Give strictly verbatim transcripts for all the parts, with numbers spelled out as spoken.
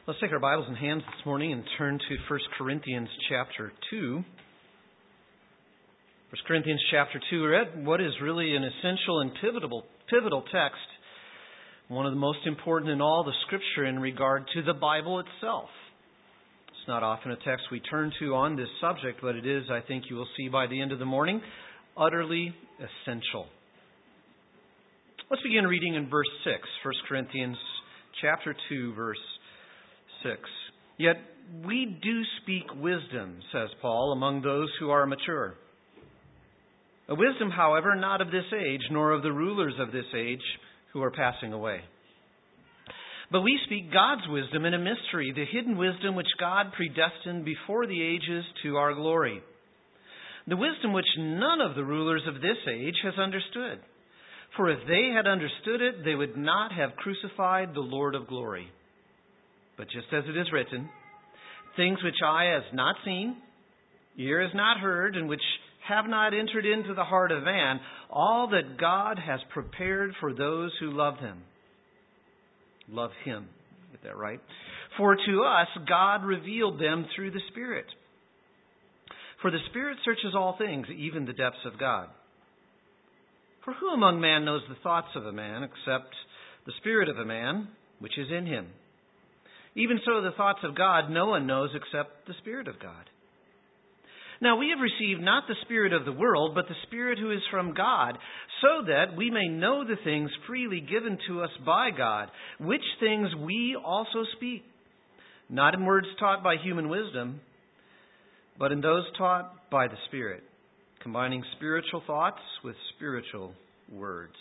Let's take our Bibles in hands this morning and turn to First Corinthians chapter two. First Corinthians chapter two, we read what is really an essential and pivotal, pivotal text, one of the most important in all the Scripture in regard to the Bible itself. It's not often a text we turn to on this subject, but it is, I think you will see by the end of the morning, utterly essential. Let's begin reading in verse six, First Corinthians chapter two, verse six. Yet we do speak wisdom, says Paul, among those who are mature. A wisdom, however, not of this age, nor of the rulers of this age who are passing away. But we speak God's wisdom in a mystery, the hidden wisdom which God predestined before the ages to our glory. The wisdom which none of the rulers of this age has understood. For if they had understood it, they would not have crucified the Lord of glory. But just as it is written, things which eye has not seen, ear has not heard, and which have not entered into the heart of man, all that God has prepared for those who love Him. Love Him. Get that right? For to us God revealed them through the Spirit. For the Spirit searches all things, even the depths of God. For who among man knows the thoughts of a man, except the spirit of a man, which is in him? Even so, the thoughts of God no one knows except the Spirit of God. Now we have received not the spirit of the world, but the Spirit who is from God, so that we may know the things freely given to us by God, which things we also speak, not in words taught by human wisdom, but in those taught by the Spirit, combining spiritual thoughts with spiritual words.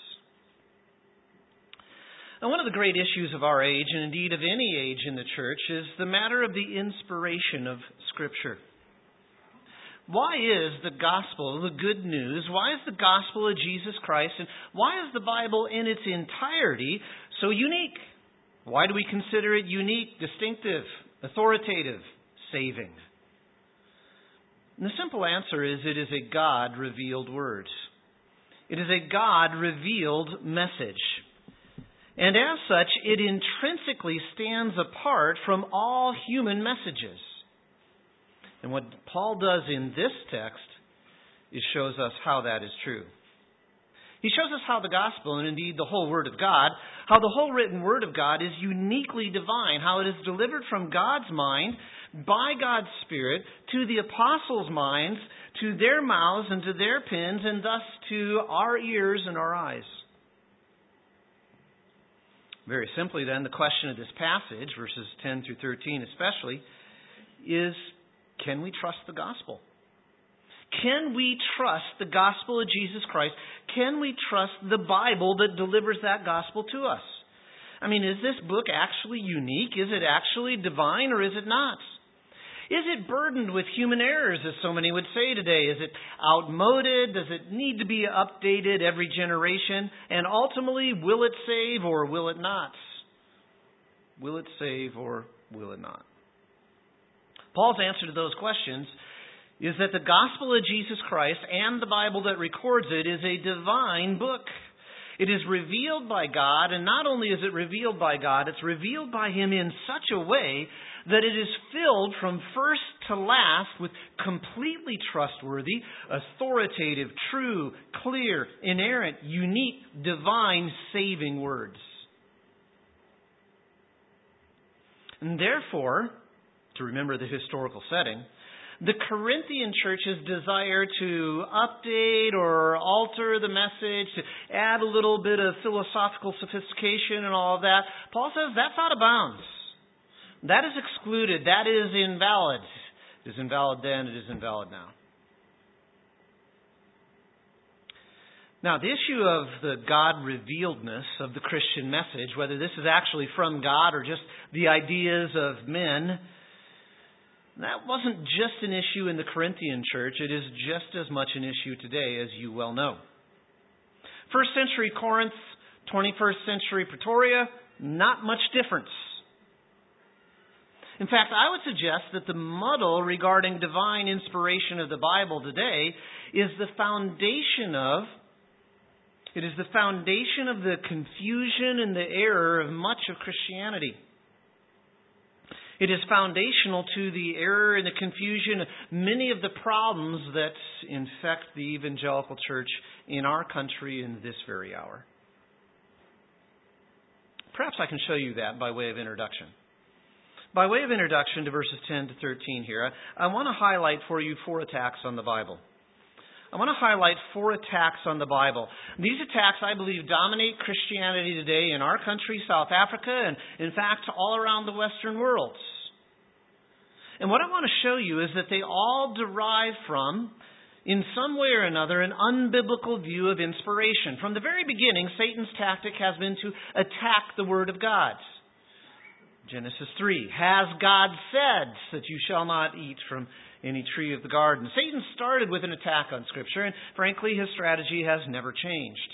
Now, one of the great issues of our age, and indeed of any age in the church, is the matter of the inspiration of Scripture. Why is the gospel, the good news, why is the gospel of Jesus Christ, and why is the Bible in its entirety so unique? Why do we consider it unique, distinctive, authoritative, saving? And the simple answer is it is a God-revealed word. It is a God-revealed message. And as such, it intrinsically stands apart from all human messages. And what Paul does in this text is shows us how that is true. He shows us how the gospel, and indeed the whole Word of God, how the whole written Word of God is uniquely divine, how it is delivered from God's mind, by God's Spirit, to the apostles' minds, to their mouths and to their pens, and thus to our ears and our eyes. Very simply then, the question of this passage, verses ten through thirteen especially, is, can we trust the gospel? Can we trust the gospel of Jesus Christ? Can we trust the Bible that delivers that gospel to us? I mean, is this book actually unique? Is it actually divine, or is it not? Is it burdened with human errors, as so many would say today? Is it outmoded? Does it need to be updated every generation? And ultimately, will it save or will it not? Will it save or will it not? Paul's answer to those questions is that the gospel of Jesus Christ and the Bible that records it is a divine book. It is revealed by God, and not only is it revealed by God, it's revealed by Him in such a way that it is filled from first to last with completely trustworthy, authoritative, true, clear, inerrant, unique, divine, saving words. And therefore, to remember the historical setting, the Corinthian church's desire to update or alter the message, to add a little bit of philosophical sophistication and all of that, Paul says that's out of bounds. That is excluded. That is invalid. It is invalid then, it is invalid now. Now, the issue of the God-revealedness of the Christian message, whether this is actually from God or just the ideas of men, that wasn't just an issue in the Corinthian church. It is just as much an issue today, as you well know. First century Corinth, twenty-first century Pretoria, not much difference. In fact, I would suggest that the muddle regarding divine inspiration of the Bible today is the foundation of, it is the foundation of the confusion and the error of much of Christianity. It is foundational to the error and the confusion, many of the problems that infect the evangelical church in our country in this very hour. Perhaps I can show you that by way of introduction. By way of introduction to verses ten to thirteen here, I, I want to highlight for you four attacks on the Bible. I want to highlight four attacks on the Bible. These attacks, I believe, dominate Christianity today in our country, South Africa, and in fact, all around the Western world. And what I want to show you is that they all derive from, in some way or another, an unbiblical view of inspiration. From the very beginning, Satan's tactic has been to attack the Word of God. Genesis three, has God said that you shall not eat from any tree of the garden? Satan started with an attack on Scripture, and frankly, his strategy has never changed.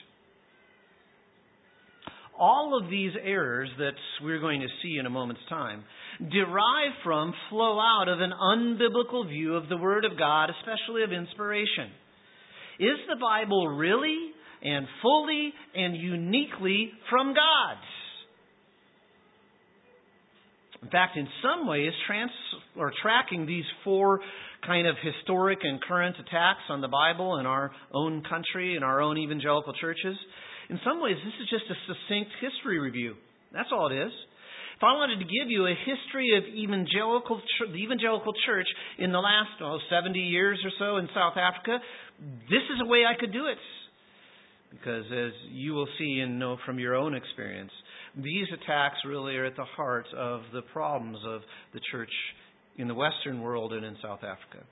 All of these errors that we're going to see in a moment's time derive from, flow out of an unbiblical view of the Word of God, especially of inspiration. Is the Bible really and fully and uniquely from God? In fact, in some ways, trans or tracking these four kind of historic and current attacks on the Bible in our own country, in our own evangelical churches, in some ways, this is just a succinct history review. That's all it is. If I wanted to give you a history of evangelical, the evangelical church in the last oh, seventy years or so in South Africa, this is a way I could do it. Because as you will see and know from your own experience, these attacks really are at the heart of the problems of the church in the Western world and in South Africa.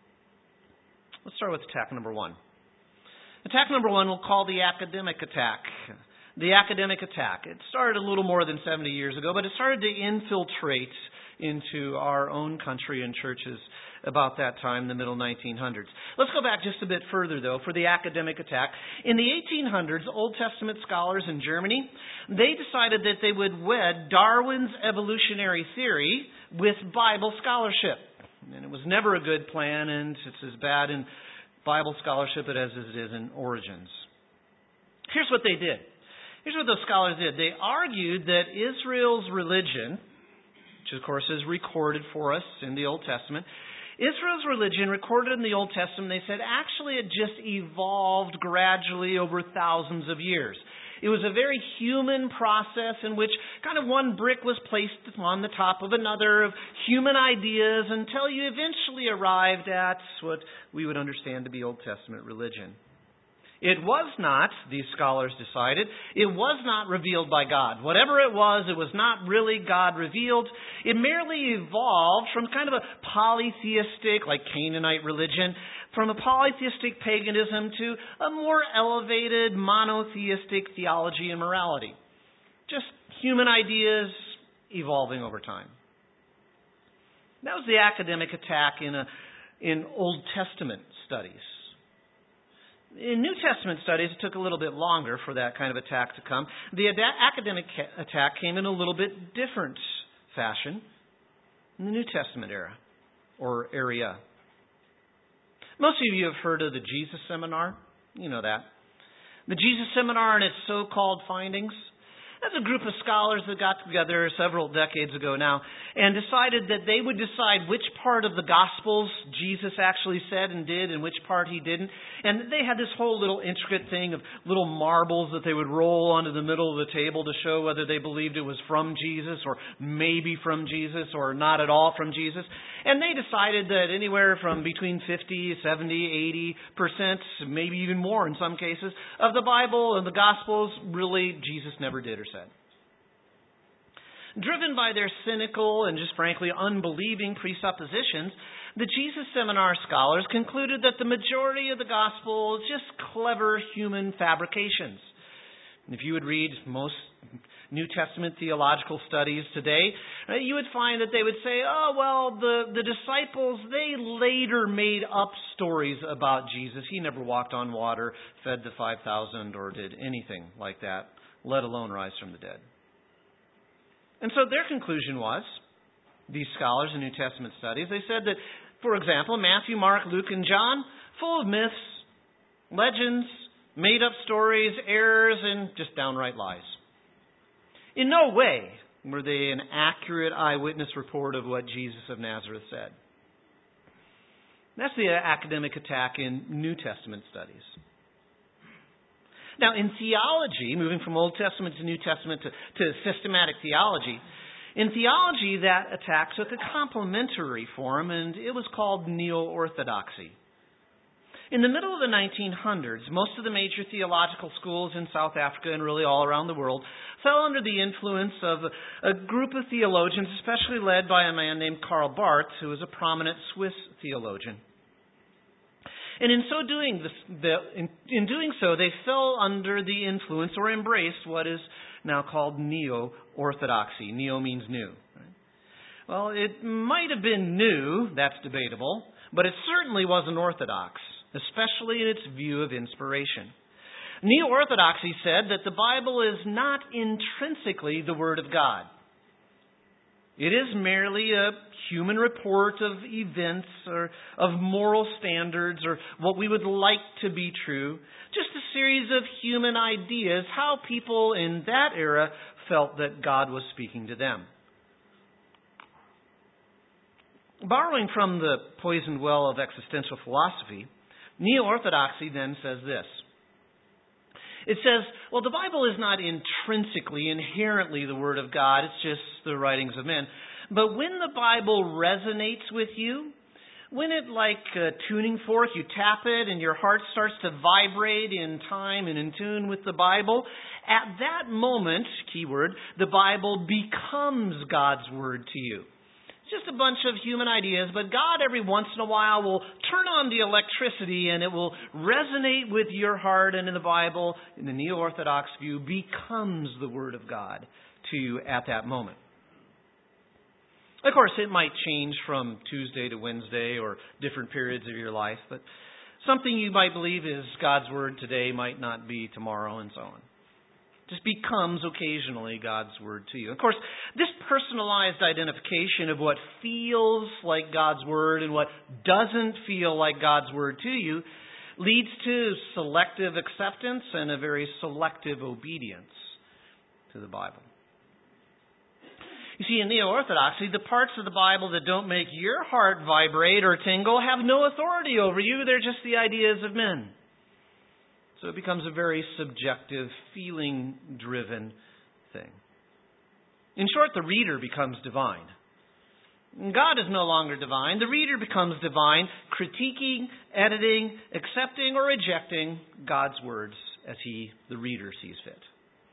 Let's start with attack number one. Attack number one we'll call the academic attack. The academic attack. It started a little more than seventy years ago, but it started to infiltrate into our own country and churches about that time, the middle nineteen hundreds. Let's go back just a bit further, though, for the academic attack. In the eighteen hundreds, Old Testament scholars in Germany, they decided that they would wed Darwin's evolutionary theory with Bible scholarship. And it was never a good plan, and it's as bad in Bible scholarship as it is in Origins. Here's what they did. Here's what those scholars did. They argued that Israel's religion, which of course is recorded for us in the Old Testament, Israel's religion, recorded in the Old Testament, they said, actually it just evolved gradually over thousands of years. It was a very human process in which kind of one brick was placed on the top of another of human ideas until you eventually arrived at what we would understand to be Old Testament religion. It was not, these scholars decided, it was not revealed by God. Whatever it was, it was not really God revealed. It merely evolved from kind of a polytheistic, like Canaanite religion, from a polytheistic paganism to a more elevated monotheistic theology and morality. Just human ideas evolving over time. That was the academic attack in, a, in Old Testament studies. In New Testament studies, it took a little bit longer for that kind of attack to come. The ad- academic ca- attack came in a little bit different fashion in the New Testament era, or area. Most of you have heard of the Jesus Seminar. You know that. The Jesus Seminar and its so-called findings. That's a group of scholars that got together several decades ago now and decided that they would decide which part of the Gospels Jesus actually said and did and which part he didn't. And they had this whole little intricate thing of little marbles that they would roll onto the middle of the table to show whether they believed it was from Jesus or maybe from Jesus or not at all from Jesus. And they decided that anywhere from between fifty, seventy, eighty percent, maybe even more in some cases, of the Bible and the Gospels really Jesus never did or said. Driven by their cynical and just frankly unbelieving presuppositions, the Jesus Seminar scholars concluded that the majority of the gospel is just clever human fabrications. And if you would read most New Testament theological studies today, right, you would find that they would say, oh, well, the, the disciples, they later made up stories about Jesus. He never walked on water, fed the five thousand, or did anything like that, let alone rise from the dead. And so their conclusion was, these scholars in New Testament studies, they said that, for example, Matthew, Mark, Luke, and John, full of myths, legends, made-up stories, errors, and just downright lies. In no way Were they an accurate eyewitness report of what Jesus of Nazareth said? That's the academic attack in New Testament studies. Now, in theology, moving from Old Testament to New Testament to, to systematic theology, in theology that attack took a complementary form, and it was called neo-orthodoxy. In the middle of the nineteen hundreds, most of the major theological schools in South Africa and really all around the world fell under the influence of a group of theologians, especially led by a man named Karl Barth, who was a prominent Swiss theologian. And in so doing, the, in, in doing so, they fell under the influence or embraced what is now called neo-orthodoxy. Neo means new. Right? Well, it might have been new, that's debatable, but it certainly wasn't orthodox, especially in its view of inspiration. Neo-orthodoxy said that the Bible is not intrinsically the Word of God. It is merely a human report of events or of moral standards or what we would like to be true. Just a series of human ideas, how people in that era felt that God was speaking to them. Borrowing from the poisoned well of existential philosophy, neo-orthodoxy then says this. It says, well, the Bible is not intrinsically, inherently the Word of God. It's just the writings of men. But when the Bible resonates with you, when it, like a tuning fork, you tap it and your heart starts to vibrate in time and in tune with the Bible, at that moment, keyword, the Bible becomes God's Word to you. Just a bunch of human ideas, but God every once in a while will turn on the electricity and it will resonate with your heart, and in the Bible, in the neo-orthodox view, becomes the Word of God to you at that moment. Of course, it might change from Tuesday to Wednesday or different periods of your life, but something you might believe is God's Word today might not be tomorrow, and so on. Just becomes occasionally God's Word to you. Of course, this personalized identification of what feels like God's Word and what doesn't feel like God's Word to you leads to selective acceptance and a very selective obedience to the Bible. You see, in neo-orthodoxy, the parts of the Bible that don't make your heart vibrate or tingle have no authority over you. They're just the ideas of men. So it becomes a very subjective, feeling-driven thing. In short, the reader becomes divine. God is no longer divine. The reader becomes divine, critiquing, editing, accepting, or rejecting God's words as he, the reader, sees fit.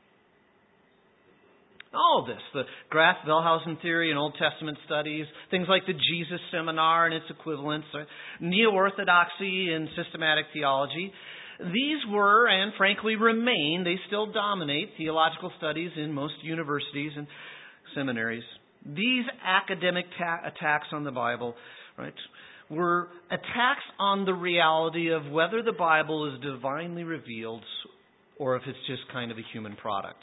All of this, the Graff-Wellhausen theory in Old Testament studies, things like the Jesus Seminar and its equivalents, neo-orthodoxy in systematic theology, these were, and frankly remain, they still dominate theological studies in most universities and seminaries. These academic ta- attacks on the Bible, right, were attacks on the reality of whether the Bible is divinely revealed or if it's just kind of a human product.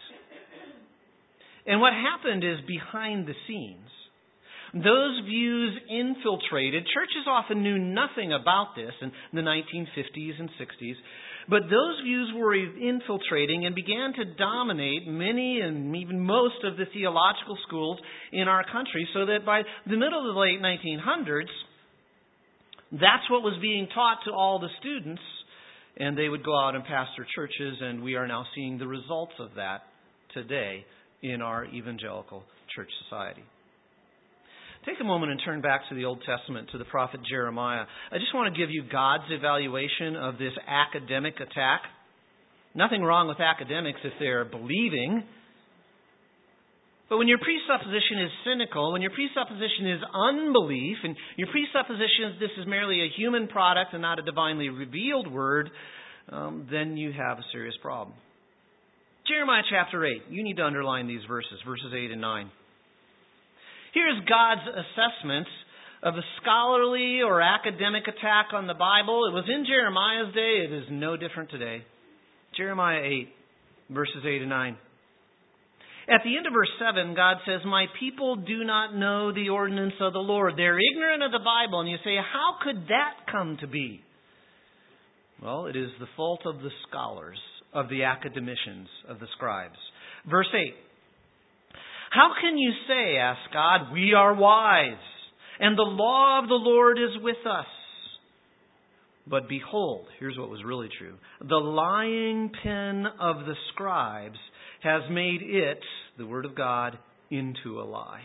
And what happened is, behind the scenes, those views infiltrated. Churches often knew nothing about this in the nineteen fifties and sixties, but those views were infiltrating and began to dominate many and even most of the theological schools in our country, so that by the middle of the late nineteen hundreds, that's what was being taught to all the students, and they would go out and pastor churches, and we are now seeing the results of that today in our evangelical church society. Take a moment and turn back to the Old Testament, to the prophet Jeremiah. I just want to give you God's evaluation of this academic attack. Nothing wrong with academics if they're believing. But when your presupposition is cynical, when your presupposition is unbelief, and your presupposition is this is merely a human product and not a divinely revealed word, um, then you have a serious problem. Jeremiah chapter eight. You need to underline these verses, verses eight and nine. Here's God's assessment of a scholarly or academic attack on the Bible. It was in Jeremiah's day. It is no different today. Jeremiah eight, verses eight and nine. At the end of verse seven, God says, "My people do not know the ordinance of the Lord." They're ignorant of the Bible. And you say, how could that come to be? Well, it is the fault of the scholars, of the academicians, of the scribes. Verse eight. How can you say, asked God, we are wise, and the law of the Lord is with us? But behold, here's what was really true. The lying pen of the scribes has made it, the word of God, into a lie.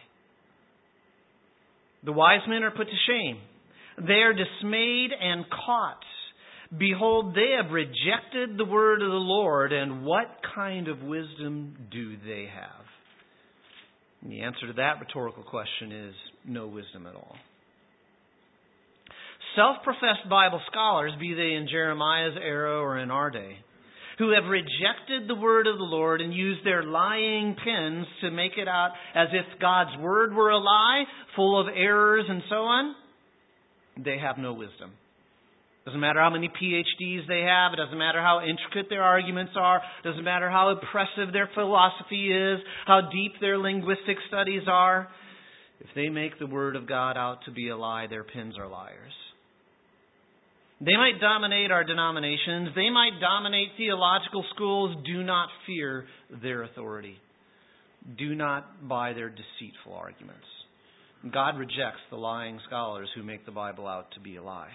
The wise men are put to shame. They are dismayed and caught. Behold, they have rejected the word of the Lord, and what kind of wisdom do they have? And the answer to that rhetorical question is no wisdom at all. Self-professed Bible scholars, be they in Jeremiah's era or in our day, who have rejected the word of the Lord and used their lying pens to make it out as if God's word were a lie, full of errors and so on, they have no wisdom. Doesn't matter how many P H Ds they have. It doesn't matter how intricate their arguments are. It doesn't matter how impressive their philosophy is, how deep their linguistic studies are. If they make the word of God out to be a lie, their pens are liars. They might dominate our denominations. They might dominate theological schools. Do not fear their authority. Do not buy their deceitful arguments. God rejects the lying scholars who make the Bible out to be a lie.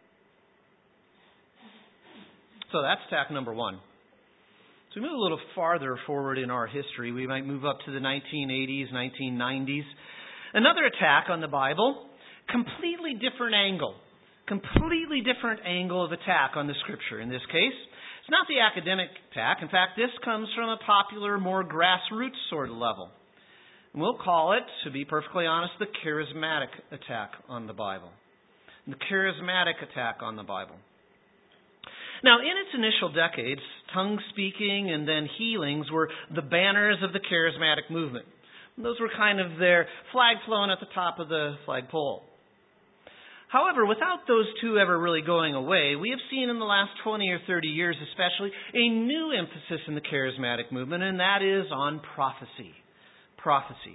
So that's attack number one. So we move a little farther forward in our history. We might move up to the nineteen eighties, nineteen nineties. Another attack on the Bible, completely different angle. Completely different angle of attack on the Scripture in this case. It's not the academic attack. In fact, this comes from a popular, more grassroots sort of level. And we'll call it, to be perfectly honest, the charismatic attack on the Bible. The charismatic attack on the Bible. Now, in its initial decades, tongue speaking and then healings were the banners of the charismatic movement. And those were kind of their flag flown at the top of the flagpole. However, without those two ever really going away, we have seen in the last twenty or thirty years especially a new emphasis in the charismatic movement, and that is on prophecy. Prophecy.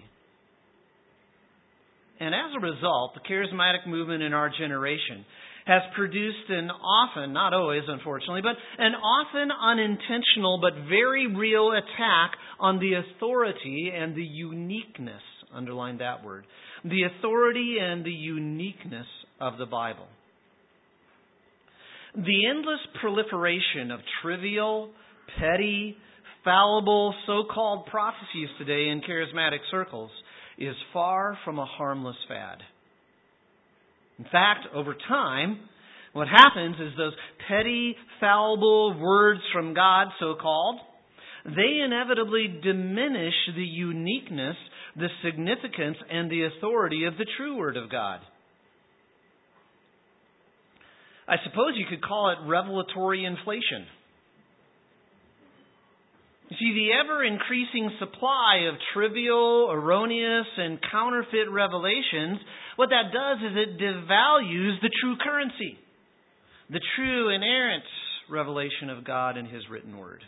And as a result, the charismatic movement in our generation has produced an often, not always unfortunately, but an often unintentional but very real attack on the authority and the uniqueness, underline that word, the authority and the uniqueness of the Bible. The endless proliferation of trivial, petty, fallible, so-called prophecies today in charismatic circles is far from a harmless fad. In fact, over time, what happens is those petty, fallible words from God, so-called, they inevitably diminish the uniqueness, the significance, and the authority of the true Word of God. I suppose you could call it revelatory inflation. You see, the ever-increasing supply of trivial, erroneous, and counterfeit revelations, what that does is it devalues the true currency, the true, inerrant revelation of God in His written Word.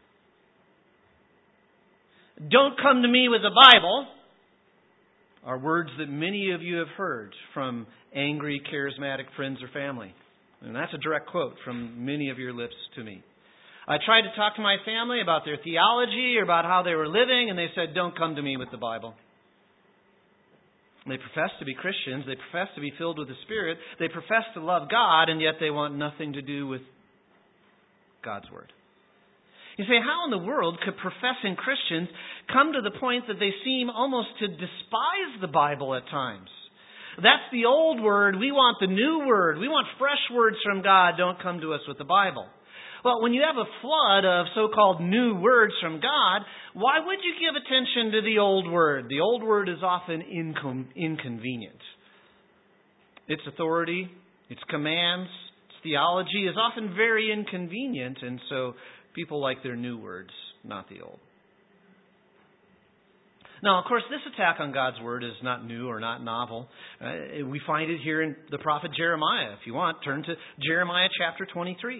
Don't come to me with the Bible are words that many of you have heard from angry, charismatic friends or family. And that's a direct quote from many of your lips to me. I tried to talk to my family about their theology or about how they were living, and they said, don't come to me with the Bible. They profess to be Christians. They profess to be filled with the Spirit. They profess to love God, and yet they want nothing to do with God's Word. You say, how in the world could professing Christians come to the point that they seem almost to despise the Bible at times? That's the old word. We want the new word. We want fresh words from God. Don't come to us with the Bible. Well, when you have a flood of so-called new words from God, why would you give attention to the old word? The old word is often incon- inconvenient. Its authority, its commands, its theology is often very inconvenient, and so people like their new words, not the old. Now, of course, this attack on God's Word is not new or not novel. Uh, we find it here in the prophet Jeremiah. If you want, turn to Jeremiah chapter twenty-three.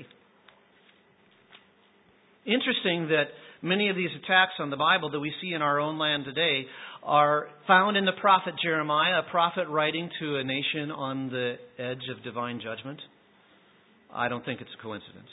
Interesting that many of these attacks on the Bible that we see in our own land today are found in the prophet Jeremiah, a prophet writing to a nation on the edge of divine judgment. I don't think it's a coincidence.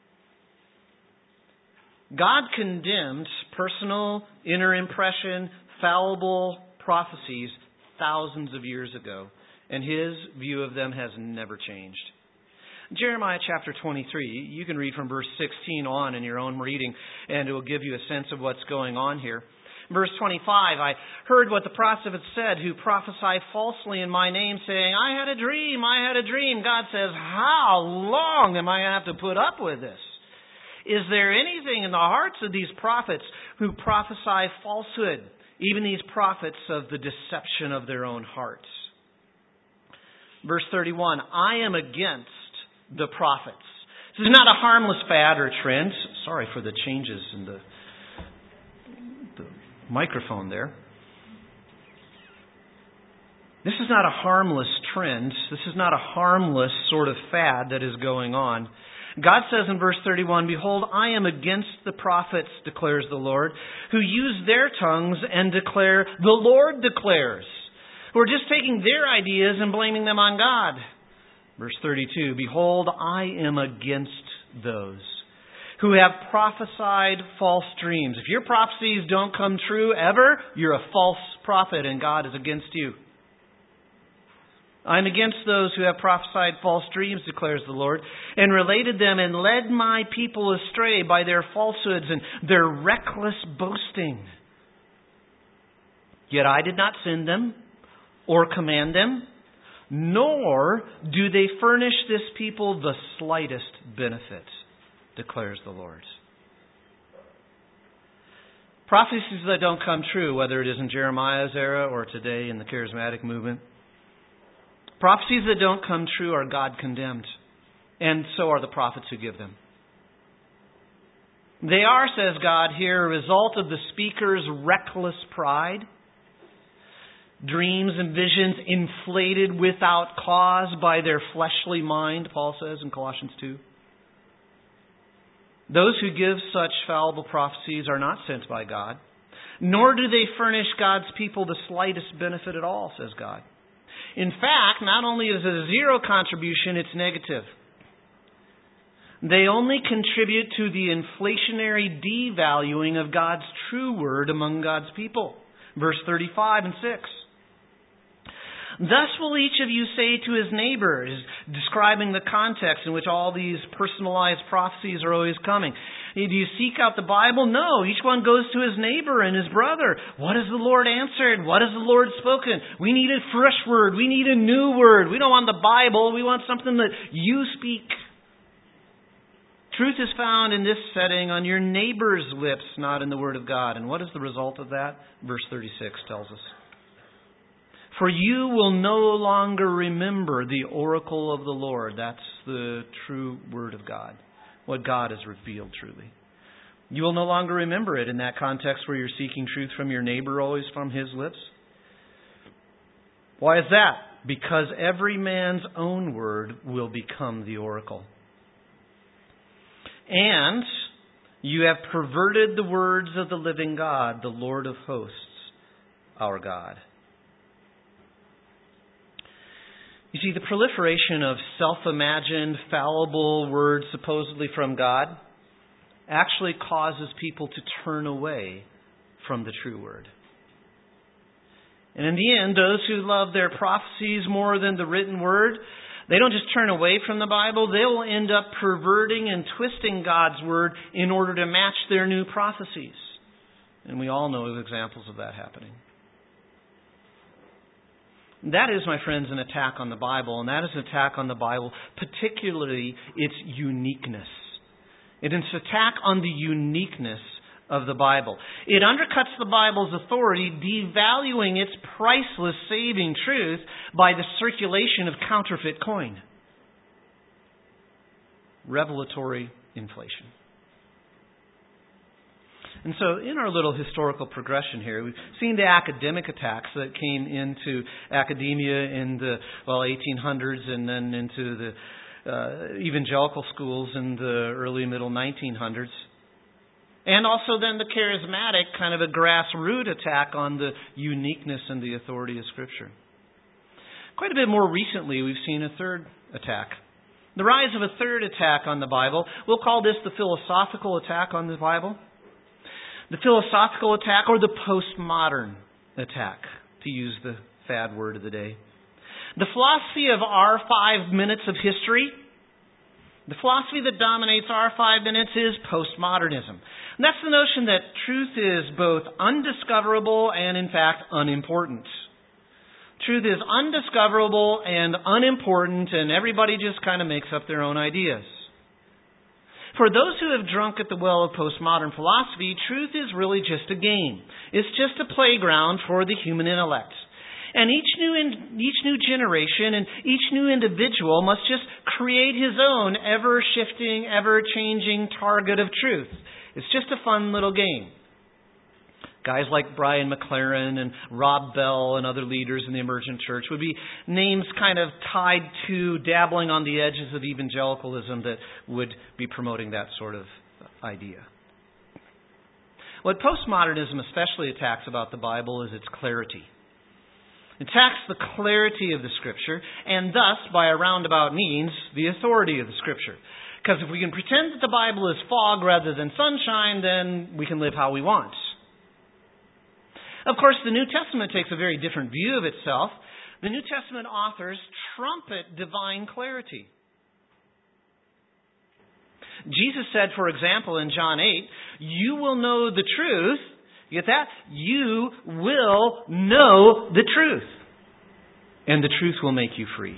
God condemned personal, inner impression, fallible prophecies thousands of years ago, and His view of them has never changed. Jeremiah chapter twenty-three, you can read from verse sixteen on in your own reading, and it will give you a sense of what's going on here. Verse twenty-five, I heard what the prophet said who prophesied falsely in my name, saying, I had a dream, I had a dream. God says, how long am I going to have to put up with this? Is there anything in the hearts of these prophets who prophesy falsehood, even these prophets of the deception of their own hearts? Verse thirty-one, I am against the prophets. This is not a harmless fad or trend. Sorry for the changes in the, the microphone there. This is not a harmless trend. This is not a harmless sort of fad that is going on. God says in verse thirty-one, Behold, I am against the prophets, declares the Lord, who use their tongues and declare, the Lord declares. Who are just taking their ideas and blaming them on God. Verse thirty-two, Behold, I am against those who have prophesied false dreams. If your prophecies don't come true ever, you're a false prophet and God is against you. I am against those who have prophesied false dreams, declares the Lord, and related them and led my people astray by their falsehoods and their reckless boasting. Yet I did not send them or command them, nor do they furnish this people the slightest benefit, declares the Lord. Prophecies that don't come true, whether it is in Jeremiah's era or today in the charismatic movement, prophecies that don't come true are God condemned, and so are the prophets who give them. They are, says God here, a result of the speaker's reckless pride, dreams and visions inflated without cause by their fleshly mind, Paul says in Colossians two. Those who give such fallible prophecies are not sent by God, nor do they furnish God's people the slightest benefit at all, says God. In fact, not only is it a zero contribution, it's negative. They only contribute to the inflationary devaluing of God's true word among God's people. Verse thirty-five and six. Thus will each of you say to his neighbor, describing the context in which all these personalized prophecies are always coming. Do you seek out the Bible? No. Each one goes to his neighbor and his brother. What has the Lord answered? What has the Lord spoken? We need a fresh word. We need a new word. We don't want the Bible. We want something that you speak. Truth is found in this setting on your neighbor's lips, not in the Word of God. And what is the result of that? Verse thirty-six tells us. For you will no longer remember the oracle of the Lord. That's the true Word of God. What God has revealed truly. You will no longer remember it in that context where you're seeking truth from your neighbor, always from his lips. Why is that? Because every man's own word will become the oracle. And you have perverted the words of the living God, the Lord of hosts, our God. You see, the proliferation of self-imagined, fallible words supposedly from God actually causes people to turn away from the true word. And in the end, those who love their prophecies more than the written word, they don't just turn away from the Bible, they will end up perverting and twisting God's word in order to match their new prophecies. And we all know of examples of that happening. That is, my friends, an attack on the Bible, and that is an attack on the Bible, particularly its uniqueness. It is an attack on the uniqueness of the Bible. It undercuts the Bible's authority, devaluing its priceless saving truth by the circulation of counterfeit coin. Revelatory inflation. And so in our little historical progression here, we've seen the academic attacks that came into academia in the, well, eighteen hundreds and then into the uh, evangelical schools in the early middle nineteen hundreds. And also then the charismatic, kind of a grassroots attack on the uniqueness and the authority of Scripture. Quite a bit more recently, we've seen a third attack. The rise of a third attack on the Bible. We'll call this the philosophical attack on the Bible. The philosophical attack or the postmodern attack, to use the fad word of the day. The philosophy of our five minutes of history, the philosophy that dominates our five minutes is postmodernism. And that's the notion that truth is both undiscoverable and, in fact, unimportant. Truth is undiscoverable and unimportant, and everybody just kind of makes up their own ideas. For those who have drunk at the well of postmodern philosophy, truth is really just a game. It's just a playground for the human intellect. And each new in, each new generation and each new individual must just create his own ever-shifting, ever-changing target of truth. It's just a fun little game. Guys like Brian McLaren and Rob Bell and other leaders in the emergent church would be names kind of tied to dabbling on the edges of evangelicalism that would be promoting that sort of idea. What postmodernism especially attacks about the Bible is its clarity. It attacks the clarity of the Scripture and thus, by a roundabout means, the authority of the Scripture. Because if we can pretend that the Bible is fog rather than sunshine, then we can live how we want. Of course, the New Testament takes a very different view of itself. The New Testament authors trumpet divine clarity. Jesus said, for example, in John eight, "You will know the truth." You get that? You will know the truth. And the truth will make you free.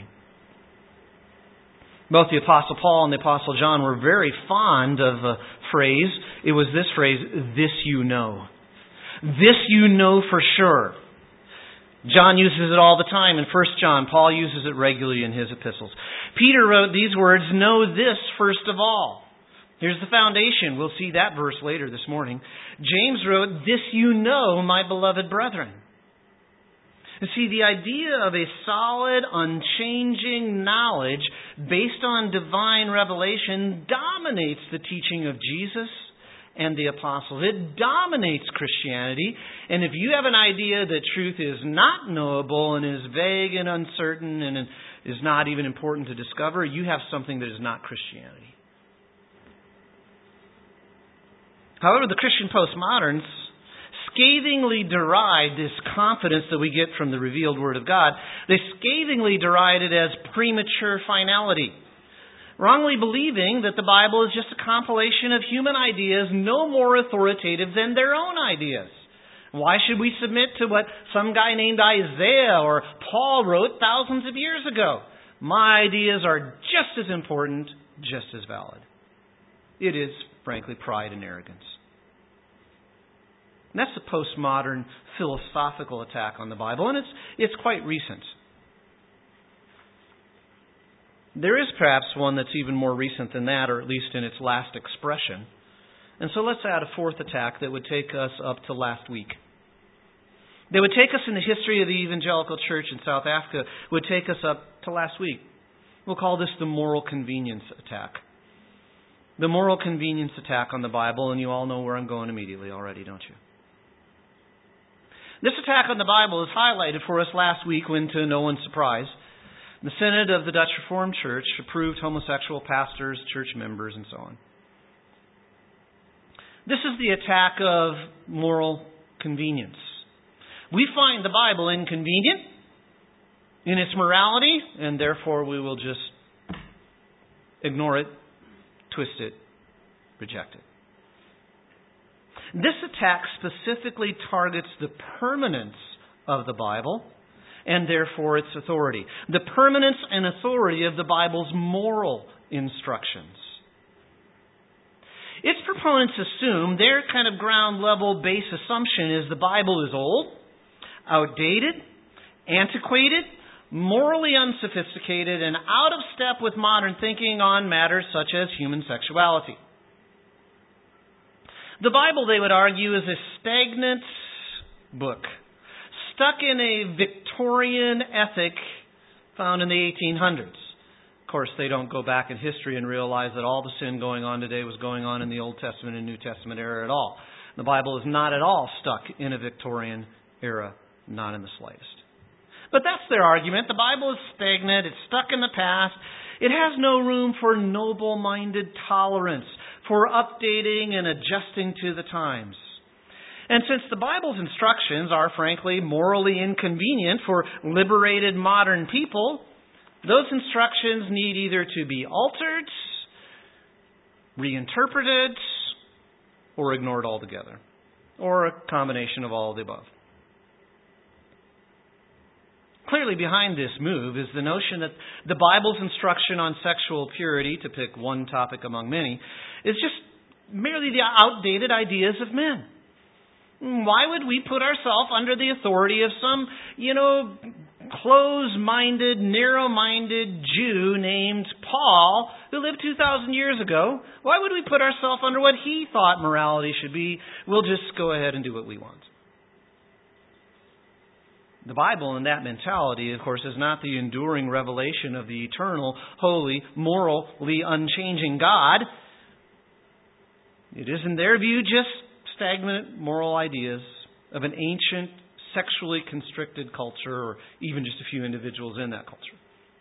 Both the Apostle Paul and the Apostle John were very fond of a phrase. It was this phrase, "This you know." This you know for sure. John uses it all the time in First John. Paul uses it regularly in his epistles. Peter wrote these words, "Know this first of all." Here's the foundation. We'll see that verse later this morning. James wrote, "This you know, my beloved brethren." You see, the idea of a solid, unchanging knowledge based on divine revelation dominates the teaching of Jesus and the apostles. It dominates Christianity. And if you have an idea that truth is not knowable and is vague and uncertain and is not even important to discover, you have something that is not Christianity. However, the Christian postmoderns scathingly deride this confidence that we get from the revealed Word of God. They scathingly deride it as premature finality, wrongly believing that the Bible is just a compilation of human ideas no more authoritative than their own ideas. Why should we submit to what some guy named Isaiah or Paul wrote thousands of years ago? My ideas are just as important, just as valid. It is, frankly, pride and arrogance. And that's the postmodern philosophical attack on the Bible, and it's it's quite recent. There is perhaps one that's even more recent than that, or at least in its last expression. And so let's add a fourth attack that would take us up to last week. That would take us in the history of the evangelical church in South Africa, would take us up to last week. We'll call this the moral convenience attack. The moral convenience attack on the Bible, and you all know where I'm going immediately already, don't you? This attack on the Bible is highlighted for us last week when, to no one's surprise, the Synod of the Dutch Reformed Church approved homosexual pastors, church members, and so on. This is the attack of moral convenience. We find the Bible inconvenient in its morality, and therefore we will just ignore it, twist it, reject it. This attack specifically targets the permanence of the Bible and therefore its authority. The permanence and authority of the Bible's moral instructions. Its proponents assume their kind of ground level base assumption is the Bible is old, outdated, antiquated, morally unsophisticated, and out of step with modern thinking on matters such as human sexuality. The Bible, they would argue, is a stagnant book, stuck in a Victorian ethic found in the eighteen hundreds. Of course, they don't go back in history and realize that all the sin going on today was going on in the Old Testament and New Testament era at all. The Bible is not at all stuck in a Victorian era, not in the slightest. But that's their argument. The Bible is stagnant. It's stuck in the past. It has no room for noble-minded tolerance, for updating and adjusting to the times. And since the Bible's instructions are frankly morally inconvenient for liberated modern people, those instructions need either to be altered, reinterpreted, or ignored altogether, or a combination of all of the above. Clearly behind this move is the notion that the Bible's instruction on sexual purity, to pick one topic among many, is just merely the outdated ideas of men. Why would we put ourselves under the authority of some, you know, close-minded, narrow-minded Jew named Paul, who lived two thousand years ago? Why would we put ourselves under what he thought morality should be? We'll just go ahead and do what we want. The Bible, in that mentality, of course, is not the enduring revelation of the eternal, holy, morally unchanging God. It is, in their view, just stagnant moral ideas of an ancient, sexually constricted culture, or even just a few individuals in that culture.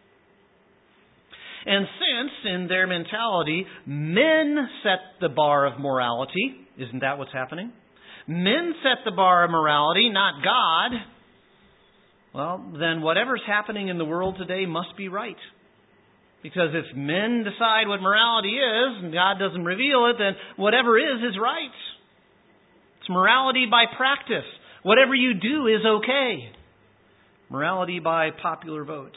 And since, in their mentality, men set the bar of morality, isn't that what's happening? Men set the bar of morality, not God. Well, then whatever's happening in the world today must be right. Because if men decide what morality is, and God doesn't reveal it, then whatever is, is right. It's morality by practice. Whatever you do is okay. Morality by popular votes.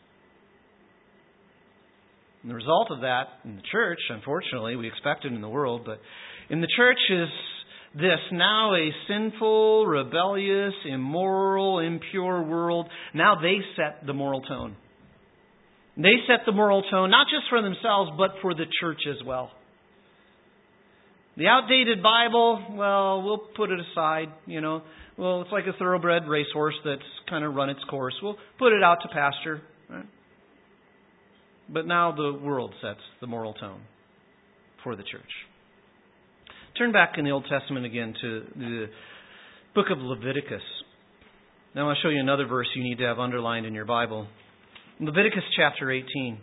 And the result of that in the church, unfortunately, we expect it in the world, but in the church is this now a sinful, rebellious, immoral, impure world. Now they set the moral tone. They set the moral tone not just for themselves, but for the church as well. The outdated Bible, well, we'll put it aside, you know. Well, it's like a thoroughbred racehorse that's kind of run its course. We'll put it out to pasture. Right? But now the world sets the moral tone for the church. Turn back in the Old Testament again to the book of Leviticus. Now I want to show you another verse you need to have underlined in your Bible. Leviticus chapter eighteen.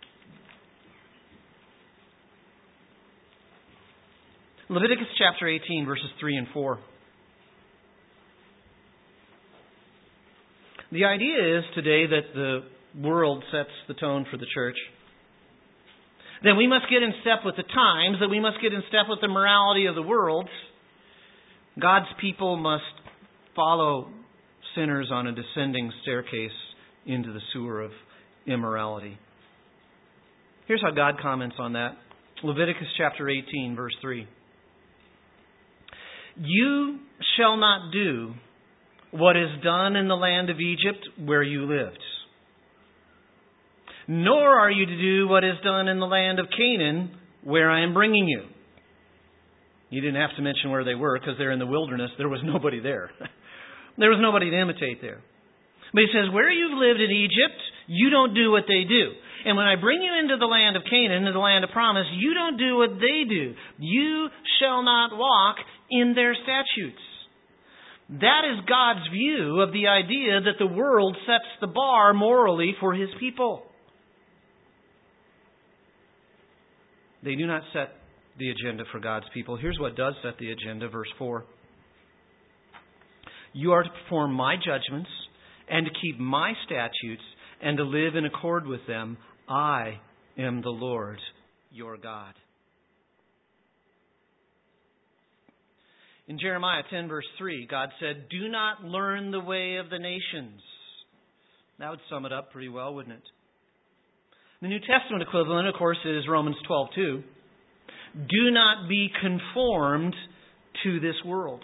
Leviticus chapter eighteen, verses three and four. The idea is today that the world sets the tone for the church. Then we must get in step with the times, that we must get in step with the morality of the world. God's people must follow sinners on a descending staircase into the sewer of immorality. Here's how God comments on that. Leviticus chapter eighteen, verse three. You shall not do what is done in the land of Egypt where you lived. Nor are you to do what is done in the land of Canaan, where I am bringing you. You didn't have to mention where they were, because they're in the wilderness. There was nobody there. There was nobody to imitate there. But he says, where you've lived in Egypt, you don't do what they do. And when I bring you into the land of Canaan, into the land of promise, you don't do what they do. You shall not walk in their statutes. That is God's view of the idea that the world sets the bar morally for His people. They do not set the agenda for God's people. Here's what does set the agenda, verse four. You are to perform my judgments and to keep my statutes and to live in accord with them. I am the Lord, your God. In Jeremiah ten, verse three, God said, do not learn the way of the nations. That would sum it up pretty well, wouldn't it? The New Testament equivalent, of course, is Romans twelve two. Do not be conformed to this world.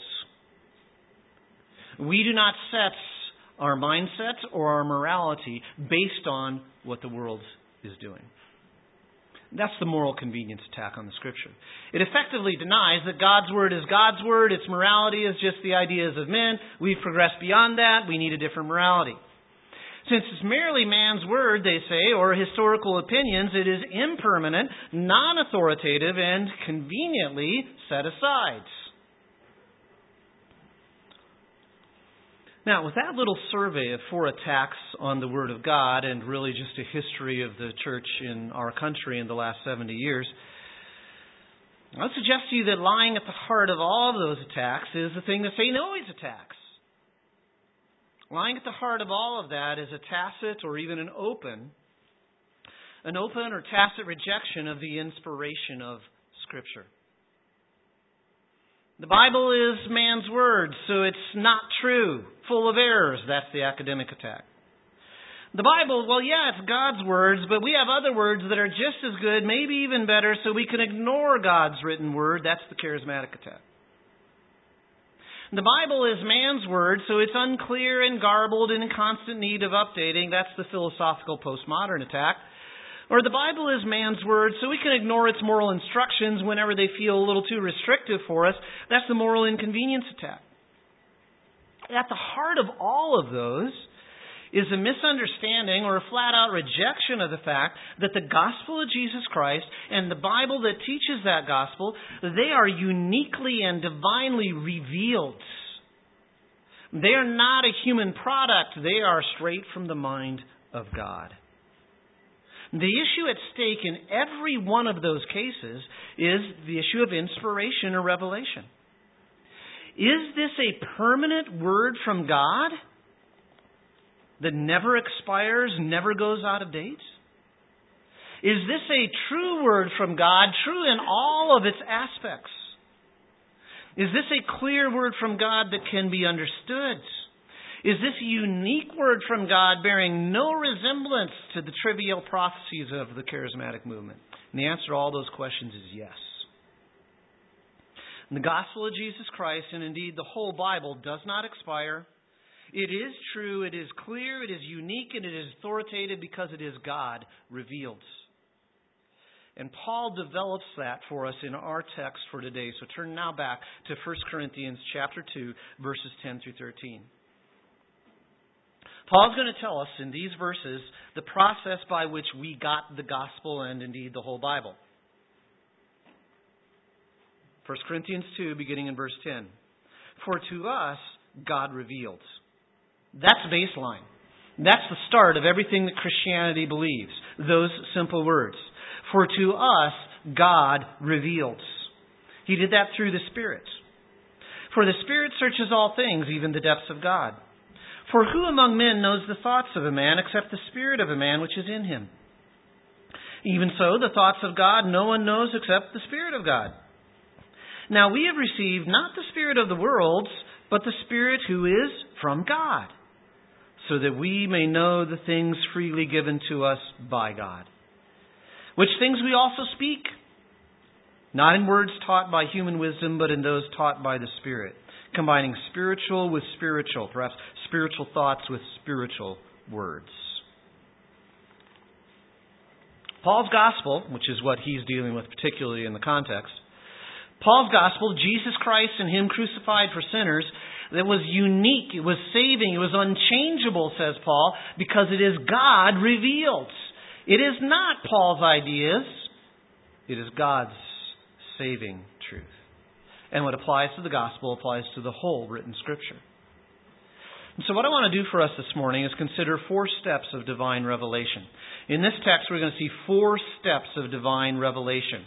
We do not set our mindset or our morality based on what the world is doing. That's the moral convenience attack on the Scripture. It effectively denies that God's Word is God's Word, its morality is just the ideas of men. We've progressed beyond that. We need a different morality. Since it's merely man's word, they say, or historical opinions, it is impermanent, non-authoritative, and conveniently set aside. Now, with that little survey of four attacks on the Word of God, and really just a history of the church in our country in the last seventy years, I'll suggest to you that lying at the heart of all of those attacks is the thing that Satan always attacks. Lying at the heart of all of that is a tacit or even an open, an open or tacit rejection of the inspiration of Scripture. The Bible is man's word, so it's not true, full of errors. That's the academic attack. The Bible, well, yeah, it's God's words, but we have other words that are just as good, maybe even better, so we can ignore God's written word. That's the charismatic attack. The Bible is man's word, so it's unclear and garbled and in constant need of updating. That's the philosophical postmodern attack. Or the Bible is man's word, so we can ignore its moral instructions whenever they feel a little too restrictive for us. That's the moral inconvenience attack. At the heart of all of those is a misunderstanding or a flat-out rejection of the fact that the gospel of Jesus Christ and the Bible that teaches that gospel, they are uniquely and divinely revealed. They are not a human product. They are straight from the mind of God. The issue at stake in every one of those cases is the issue of inspiration or revelation. Is this a permanent word from God that never expires, never goes out of date? Is this a true word from God, true in all of its aspects? Is this a clear word from God that can be understood? Is this a unique word from God bearing no resemblance to the trivial prophecies of the charismatic movement? And the answer to all those questions is yes. And the gospel of Jesus Christ, and indeed the whole Bible, does not expire. It is true, it is clear, it is unique, and it is authoritative because it is God revealed. And Paul develops that for us in our text for today. So turn now back to First Corinthians chapter two, verses ten through thirteen. Paul's going to tell us in these verses the process by which we got the gospel and indeed the whole Bible. First Corinthians two, beginning in verse ten. For to us, God revealed. That's baseline. That's the start of everything that Christianity believes. Those simple words. For to us, God reveals. He did that through the Spirit. For the Spirit searches all things, even the depths of God. For who among men knows the thoughts of a man except the spirit of a man which is in him? Even so, the thoughts of God no one knows except the Spirit of God. Now we have received not the spirit of the world, but the Spirit who is from God, so that we may know the things freely given to us by God. Which things we also speak, not in words taught by human wisdom, but in those taught by the Spirit, combining spiritual with spiritual, perhaps spiritual thoughts with spiritual words. Paul's gospel, which is what he's dealing with particularly in the context, Paul's gospel, Jesus Christ and Him crucified for sinners, that was unique, it was saving, it was unchangeable, says Paul, because it is God revealed. It is not Paul's ideas, it is God's saving truth. And what applies to the gospel applies to the whole written Scripture. And so what I want to do for us this morning is consider four steps of divine revelation. In this text, we're going to see four steps of divine revelation.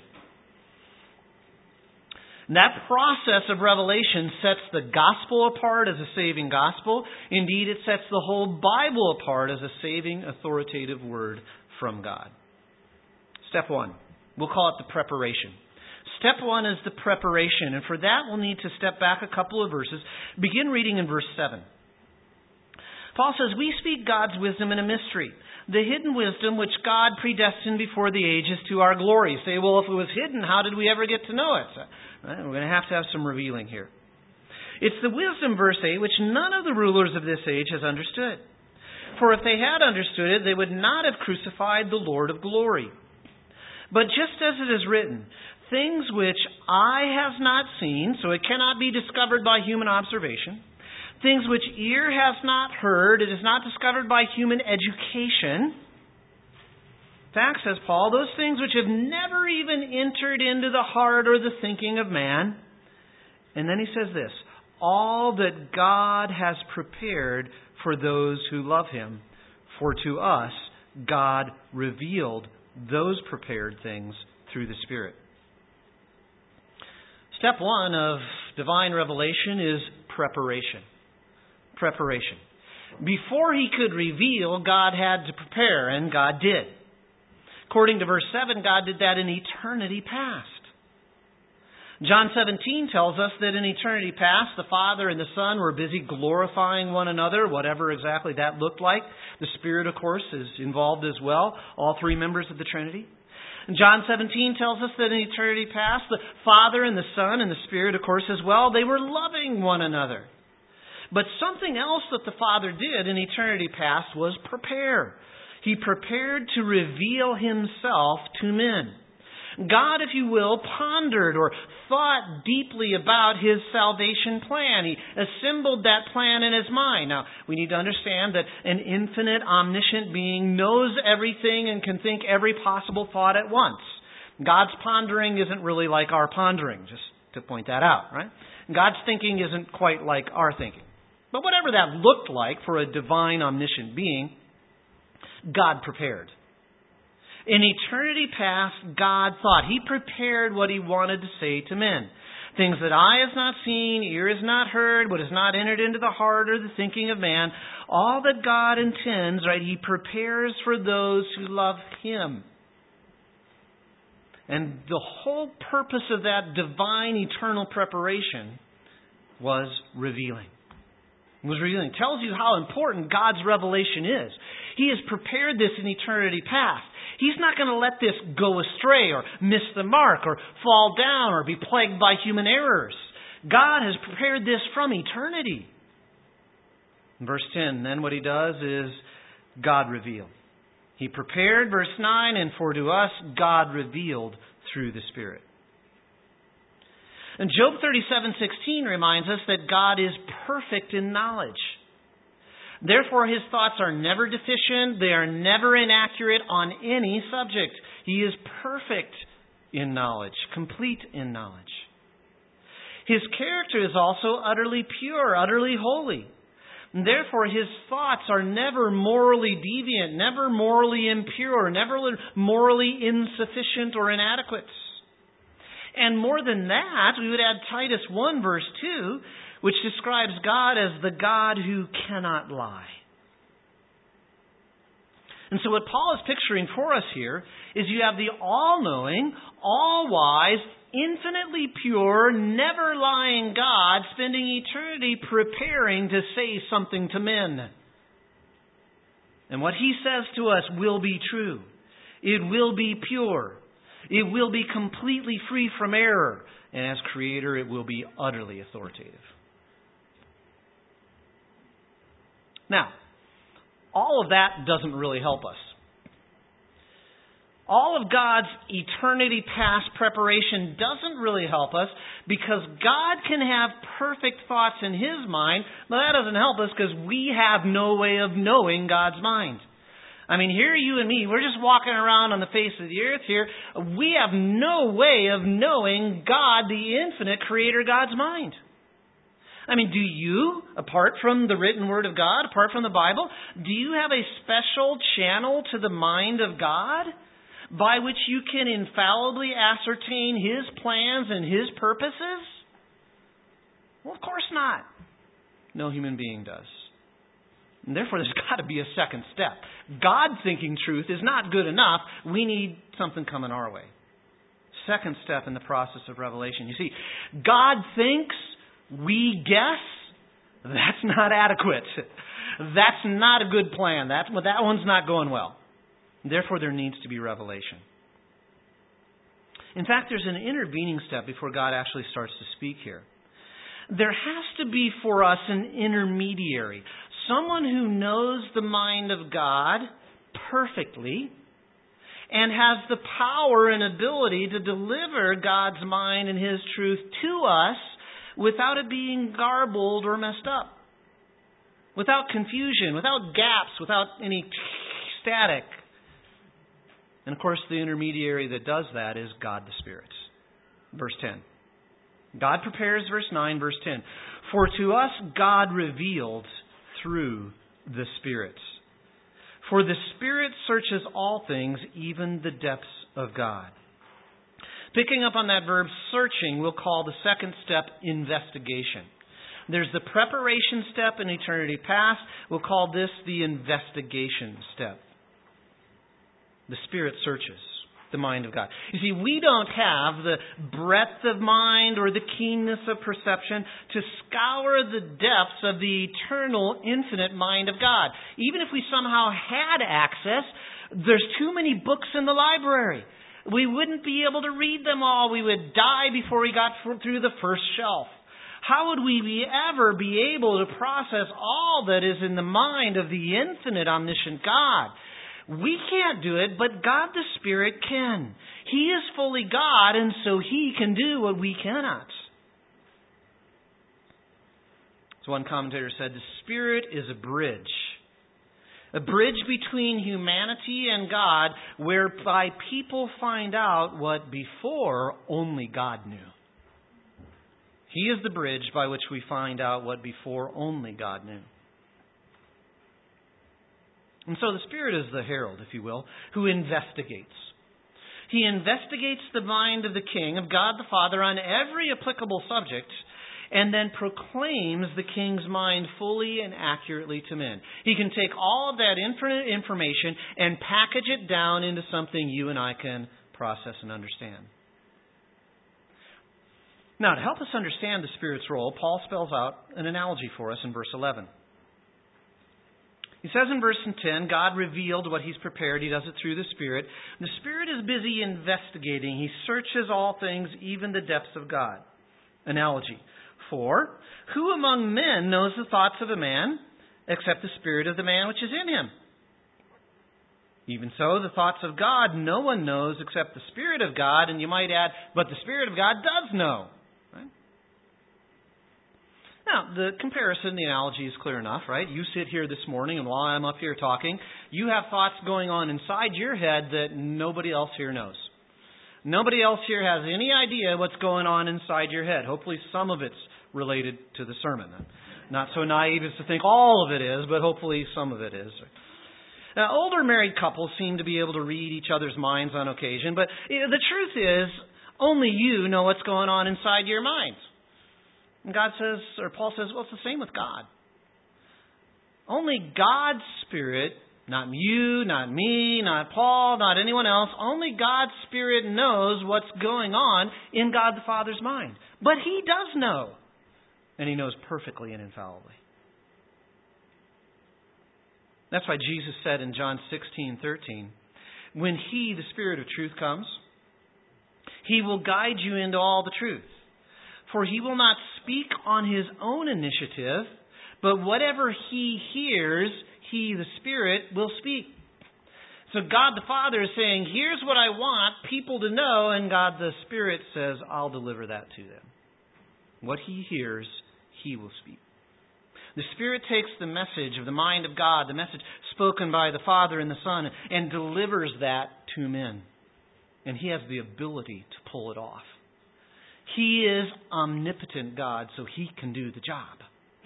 And that process of revelation sets the gospel apart as a saving gospel. Indeed, it sets the whole Bible apart as a saving, authoritative word from God. Step one. We'll call it the preparation. Step one is the preparation. And for that, we'll need to step back a couple of verses. Begin reading in verse seven. Paul says, we speak God's wisdom in a mystery, the hidden wisdom which God predestined before the ages to our glory. You say, well, if it was hidden, how did we ever get to know it? Well, we're going to have to have some revealing here. It's the wisdom, verse eight, which none of the rulers of this age has understood. For if they had understood it, they would not have crucified the Lord of glory. But just as it is written, things which eye has not seen, so it cannot be discovered by human observation, things which ear has not heard, it is not discovered by human education. In fact, says Paul, those things which have never even entered into the heart or the thinking of man. And then he says this, all that God has prepared for those who love Him. For to us, God revealed those prepared things through the Spirit. Step one of divine revelation is preparation. Preparation. Before he could reveal, God had to prepare, and God did. According to verse seven, God did that in eternity past. John seventeen tells us that in eternity past, the Father and the Son were busy glorifying one another, whatever exactly that looked like. The Spirit, of course, is involved as well, all three members of the Trinity. And John seventeen tells us that in eternity past, the Father and the Son and the Spirit, of course, as well, they were loving one another. But something else that the Father did in eternity past was prepare. He prepared to reveal Himself to men. God, if you will, pondered or thought deeply about His salvation plan. He assembled that plan in His mind. Now, we need to understand that an infinite, omniscient being knows everything and can think every possible thought at once. God's pondering isn't really like our pondering, just to point that out, right? God's thinking isn't quite like our thinking. But whatever that looked like for a divine, omniscient being, God prepared. In eternity past, God thought. He prepared what He wanted to say to men. Things that eye has not seen, ear has not heard, what has not entered into the heart or the thinking of man. All that God intends, right, He prepares for those who love Him. And the whole purpose of that divine, eternal preparation was revealing. It was revealing. It tells you how important God's revelation is. He has prepared this in eternity past. He's not going to let this go astray or miss the mark or fall down or be plagued by human errors. God has prepared this from eternity. In verse ten, then what He does is God revealed. He prepared, verse nine, and for to us God revealed through the Spirit. And Job thirty-seven sixteen reminds us that God is perfect in knowledge. Therefore, His thoughts are never deficient. They are never inaccurate on any subject. He is perfect in knowledge, complete in knowledge. His character is also utterly pure, utterly holy. And therefore, His thoughts are never morally deviant, never morally impure, never morally insufficient or inadequate. And more than that, we would add Titus one verse two, which describes God as the God who cannot lie. And so what Paul is picturing for us here is you have the all-knowing, all-wise, infinitely pure, never-lying God spending eternity preparing to say something to men. And what He says to us will be true. It will be pure. It will be completely free from error. And as Creator, it will be utterly authoritative. Now, all of that doesn't really help us. All of God's eternity past preparation doesn't really help us because God can have perfect thoughts in His mind, but that doesn't help us because we have no way of knowing God's mind. I mean, here you and me, we're just walking around on the face of the earth here. We have no way of knowing God, the infinite Creator, God's mind. I mean, do you, apart from the written Word of God, apart from the Bible, do you have a special channel to the mind of God by which you can infallibly ascertain His plans and His purposes? Well, of course not. No human being does. And therefore, there's got to be a second step. God thinking truth is not good enough. We need something coming our way. Second step in the process of revelation. You see, God thinks, we guess, that's not adequate. That's not a good plan. That, that one's not going well. Therefore, there needs to be revelation. In fact, there's an intervening step before God actually starts to speak here. There has to be for us an intermediary. Someone who knows the mind of God perfectly and has the power and ability to deliver God's mind and His truth to us without it being garbled or messed up. Without confusion, without gaps, without any static. And of course, the intermediary that does that is God the Spirit. Verse ten. God prepares, verse nine, verse ten. For to us God revealed through the Spirit. For the Spirit searches all things, even the depths of God. Picking up on that verb searching, we'll call the second step investigation. There's the preparation step in eternity past. We'll call this the investigation step. The Spirit searches the mind of God. You see, we don't have the breadth of mind or the keenness of perception to scour the depths of the eternal, infinite mind of God. Even if we somehow had access, there's too many books in the library. We wouldn't be able to read them all. We would die before we got through the first shelf. How would we be ever be able to process all that is in the mind of the infinite, omniscient God? We can't do it, but God the Spirit can. He is fully God, and so He can do what we cannot. As one commentator said, the Spirit is a bridge. A bridge between humanity and God, whereby people find out what before only God knew. He is the bridge by which we find out what before only God knew. And so the Spirit is the herald, if you will, who investigates. He investigates the mind of the King, of God the Father, on every applicable subject, and then proclaims the King's mind fully and accurately to men. He can take all of that infinite information and package it down into something you and I can process and understand. Now, to help us understand the Spirit's role, Paul spells out an analogy for us in verse eleven. He says in verse ten, God revealed what He's prepared. He does it through the Spirit. The Spirit is busy investigating. He searches all things, even the depths of God. Analogy. For, who among men knows the thoughts of a man, except the spirit of the man which is in him? Even so, the thoughts of God no one knows except the Spirit of God. And you might add, but the Spirit of God does know. Right? Now, the comparison, the analogy is clear enough, right? You sit here this morning, and while I'm up here talking, you have thoughts going on inside your head that nobody else here knows. Nobody else here has any idea what's going on inside your head. Hopefully some of it's related to the sermon. Not so naive as to think all of it is, but hopefully some of it is. Now, older married couples seem to be able to read each other's minds on occasion, but the truth is, only you know what's going on inside your minds. And God says, or Paul says, well, it's the same with God. Only God's Spirit, not you, not me, not Paul, not anyone else, only God's Spirit knows what's going on in God the Father's mind. But He does know. And He knows perfectly and infallibly. That's why Jesus said in John sixteen thirteen, when He, the Spirit of truth, comes, He will guide you into all the truth. For He will not speak on His own initiative, but whatever He hears, He, the Spirit, will speak. So God the Father is saying, here's what I want people to know, and God the Spirit says, I'll deliver that to them. What He hears, He will speak. The Spirit takes the message of the mind of God, the message spoken by the Father and the Son, and delivers that to men. And He has the ability to pull it off. He is omnipotent God, so He can do the job.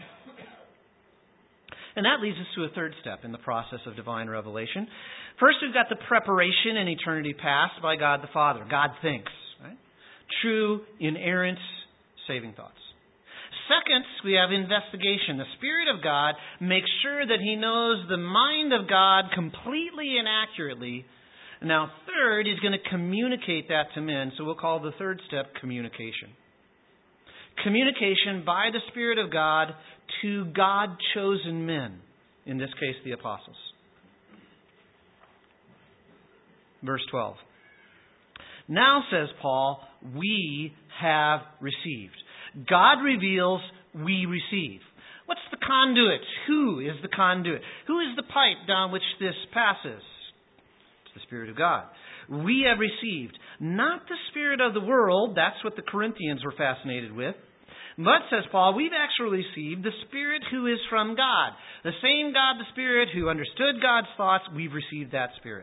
And that leads us to a third step in the process of divine revelation. First, we've got the preparation in eternity past by God the Father. God thinks. Right? True, inerrant, saving thoughts. Second, we have investigation. The Spirit of God makes sure that He knows the mind of God completely and accurately. Now, third, He's going to communicate that to men. So we'll call the third step communication. Communication by the Spirit of God to God-chosen men. In this case, the apostles. Verse twelve. Now, says Paul, we have received. God reveals, we receive. What's the conduit? Who is the conduit? Who is the pipe down which this passes? It's the Spirit of God. We have received, not the spirit of the world, that's what the Corinthians were fascinated with, but, says Paul, we've actually received the Spirit who is from God. The same God, the Spirit, who understood God's thoughts, we've received that Spirit.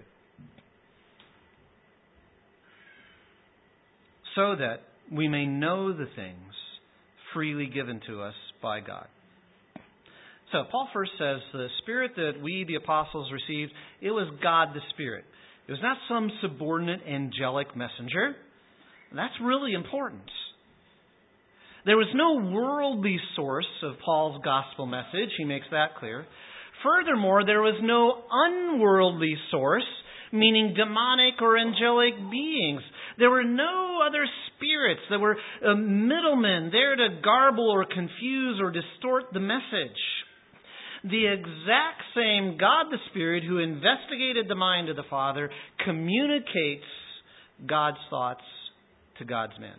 So that we may know the things freely given to us by God. So Paul first says the Spirit that we, the apostles, received, it was God the Spirit. It was not some subordinate angelic messenger. That's really important. There was no worldly source of Paul's gospel message. He makes that clear. Furthermore, there was no unworldly source, meaning demonic or angelic beings. There were no other spirits. There were uh, middlemen there to garble or confuse or distort the message. The exact same God the Spirit who investigated the mind of the Father communicates God's thoughts to God's men.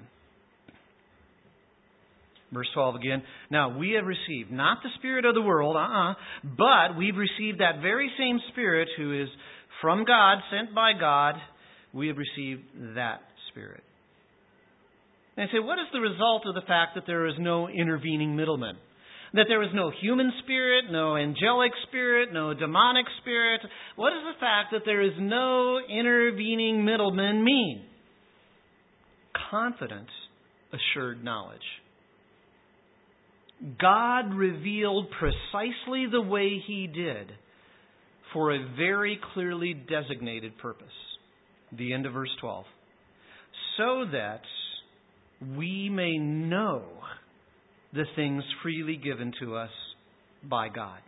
Verse twelve again. Now we have received not the spirit of the world, uh-uh, but we've received that very same Spirit who is from God, sent by God. We have received that Spirit. And I say, what is the result of the fact that there is no intervening middleman? That there is no human spirit, no angelic spirit, no demonic spirit. What does the fact that there is no intervening middleman mean? Confident, assured knowledge. God revealed precisely the way He did for a very clearly designated purpose. The end of verse twelve. So that we may know the things freely given to us by God.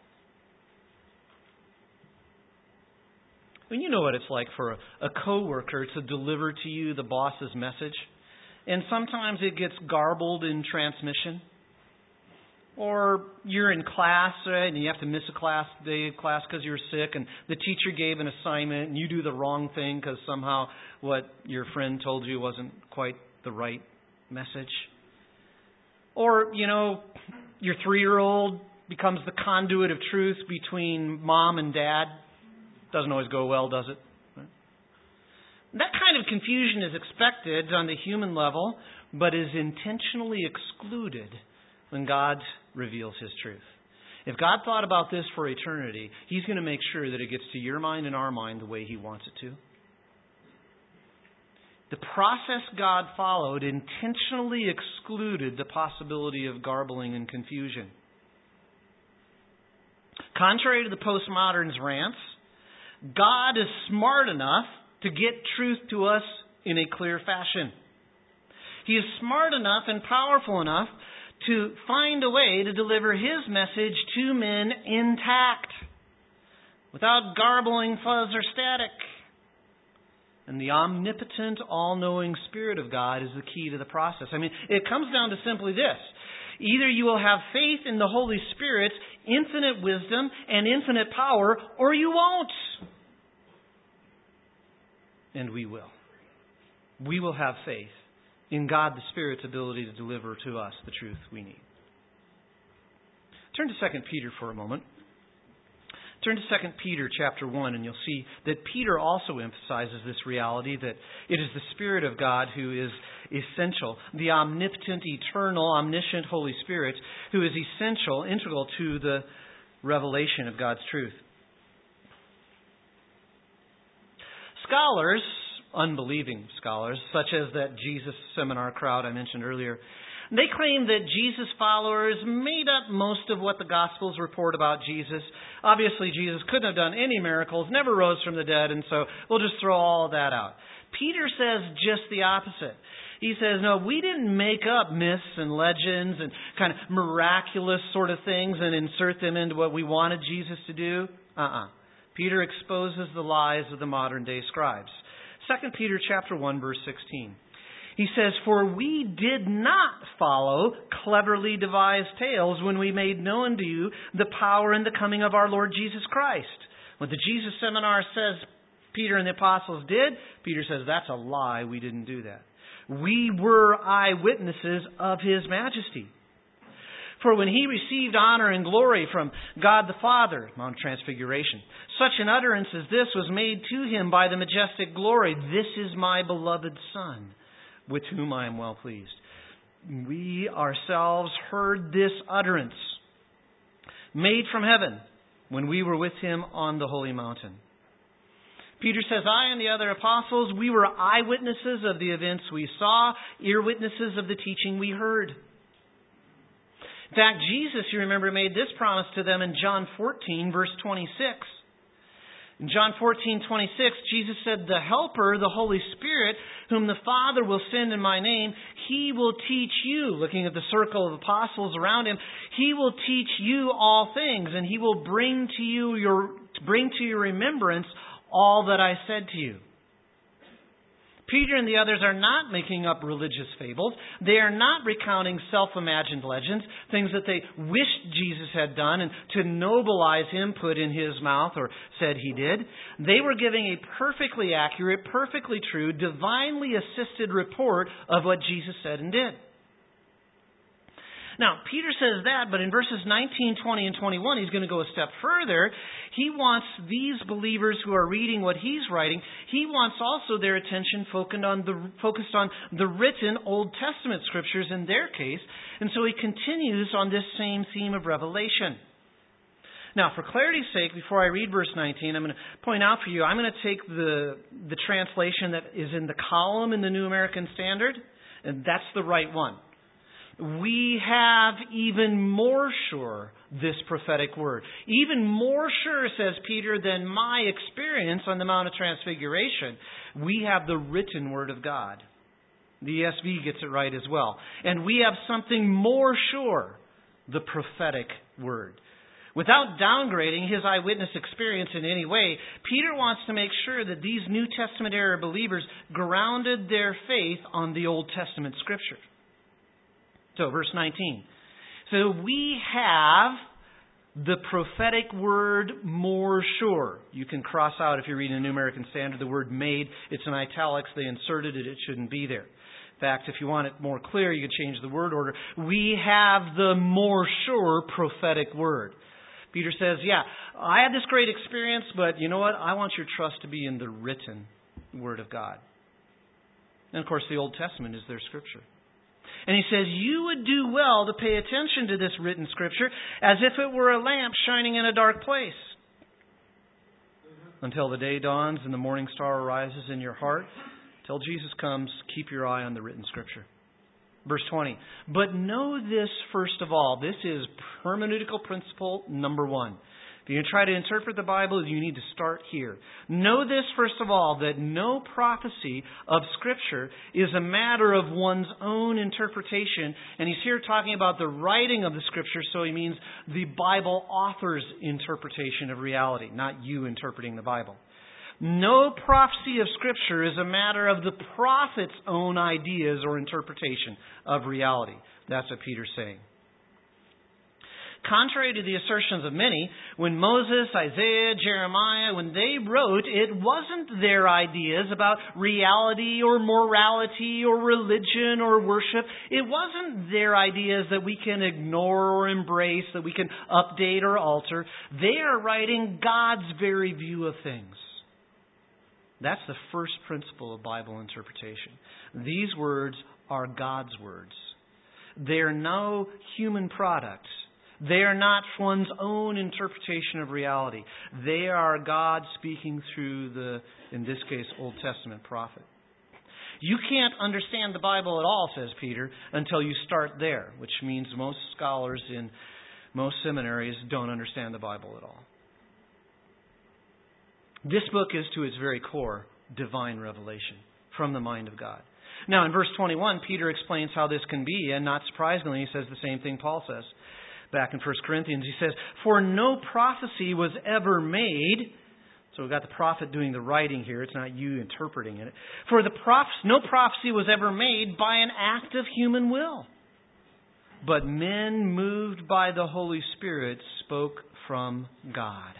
When you know what it's like for a, a coworker to deliver to you the boss's message, and sometimes it gets garbled in transmission. Or you're in class, right, and you have to miss a class day of class because you're sick, and the teacher gave an assignment, and you do the wrong thing because somehow what your friend told you wasn't quite the right message. Or, you know, your three-year-old becomes the conduit of truth between mom and dad. Doesn't always go well, does it? That kind of confusion is expected on the human level, but is intentionally excluded when God reveals His truth. If God thought about this for eternity, He's going to make sure that it gets to your mind and our mind the way He wants it to. The process God followed intentionally excluded the possibility of garbling and confusion. Contrary to the postmoderns' rants, God is smart enough to get truth to us in a clear fashion. He is smart enough and powerful enough to find a way to deliver His message to men intact, without garbling, fuzz, or static. And the omnipotent, all-knowing Spirit of God is the key to the process. I mean, it comes down to simply this. Either you will have faith in the Holy Spirit's infinite wisdom and infinite power, or you won't. And we will. We will have faith in God the Spirit's ability to deliver to us the truth we need. Turn to Second Peter for a moment. Turn to Second Peter chapter one, and you'll see that Peter also emphasizes this reality that it is the Spirit of God who is essential, the omnipotent, eternal, omniscient Holy Spirit who is essential, integral to the revelation of God's truth. Scholars, unbelieving scholars, such as that Jesus seminar crowd I mentioned earlier, they claim that Jesus followers made up most of what the Gospels report about Jesus. Obviously, Jesus couldn't have done any miracles, never rose from the dead, and so we'll just throw all that out. Peter says just the opposite. He says, no, we didn't make up myths and legends and kind of miraculous sort of things and insert them into what we wanted Jesus to do. Uh-uh. Peter exposes the lies of the modern day scribes. Second Peter chapter one, verse sixteen. He says, for we did not follow cleverly devised tales when we made known to you the power and the coming of our Lord Jesus Christ. What the Jesus Seminar says Peter and the apostles did, Peter says that's a lie. We didn't do that. We were eyewitnesses of His majesty. For when He received honor and glory from God the Father, Mount Transfiguration, such an utterance as this was made to Him by the majestic glory, this is my beloved Son, with whom I am well pleased. We ourselves heard this utterance made from heaven when we were with Him on the holy mountain. Peter says, I and the other apostles, we were eyewitnesses of the events we saw, ear witnesses of the teaching we heard. In fact, Jesus, you remember, made this promise to them in John fourteen, verse twenty-six. In John fourteen twenty-six, Jesus said, "The Helper, the Holy Spirit, whom the Father will send in my name, He will teach you," looking at the circle of apostles around Him, "He will teach you all things, and He will bring to you your bring to your remembrance all that I said to you." Peter and the others are not making up religious fables. They are not recounting self-imagined legends, things that they wished Jesus had done and to nobilize Him put in His mouth or said He did. They were giving a perfectly accurate, perfectly true, divinely assisted report of what Jesus said and did. Now, Peter says that, but in verses nineteen, twenty, and twenty-one, he's going to go a step further. He wants these believers who are reading what he's writing, he wants also their attention focused on the, focused on the written Old Testament scriptures in their case. And so he continues on this same theme of revelation. Now, for clarity's sake, before I read verse nineteen, I'm going to point out for you, I'm going to take the, the translation that is in the column in the New American Standard, and that's the right one. We have even more sure this prophetic word. Even more sure, says Peter, than my experience on the Mount of Transfiguration. We have the written word of God. The E S V gets it right as well. And we have something more sure, the prophetic word. Without downgrading his eyewitness experience in any way, Peter wants to make sure that these New Testament era believers grounded their faith on the Old Testament Scripture. So, verse nineteen. So, we have the prophetic word more sure. You can cross out, if you're reading a New American Standard, the word made. It's in italics. They inserted it. It shouldn't be there. In fact, if you want it more clear, you could change the word order. We have the more sure prophetic word. Peter says, yeah, I had this great experience, but you know what? I want your trust to be in the written word of God. And, of course, the Old Testament is their scripture. And he says, you would do well to pay attention to this written scripture as if it were a lamp shining in a dark place. Until the day dawns and the morning star arises in your heart, till Jesus comes, keep your eye on the written scripture. Verse twenty. But know this first of all. This is hermeneutical principle number one. If you try to interpret the Bible, you need to start here. Know this, first of all, that no prophecy of Scripture is a matter of one's own interpretation. And he's here talking about the writing of the Scripture, so he means the Bible author's interpretation of reality, not you interpreting the Bible. No prophecy of Scripture is a matter of the prophet's own ideas or interpretation of reality. That's what Peter's saying. Contrary to the assertions of many, when Moses, Isaiah, Jeremiah, when they wrote, it wasn't their ideas about reality or morality or religion or worship. It wasn't their ideas that we can ignore or embrace, that we can update or alter. They are writing God's very view of things. That's the first principle of Bible interpretation. These words are God's words. They are no human product. They are not one's own interpretation of reality. They are God speaking through the, in this case, Old Testament prophet. You can't understand the Bible at all, says Peter, until you start there, which means most scholars in most seminaries don't understand the Bible at all. This book is, to its very core, divine revelation from the mind of God. Now, in verse twenty-one, Peter explains how this can be, and not surprisingly, he says the same thing Paul says. Back in First Corinthians, he says, for no prophecy was ever made. So we've got the prophet doing the writing here. It's not you interpreting it. For the proph- no prophecy was ever made by an act of human will. But men moved by the Holy Spirit spoke from God.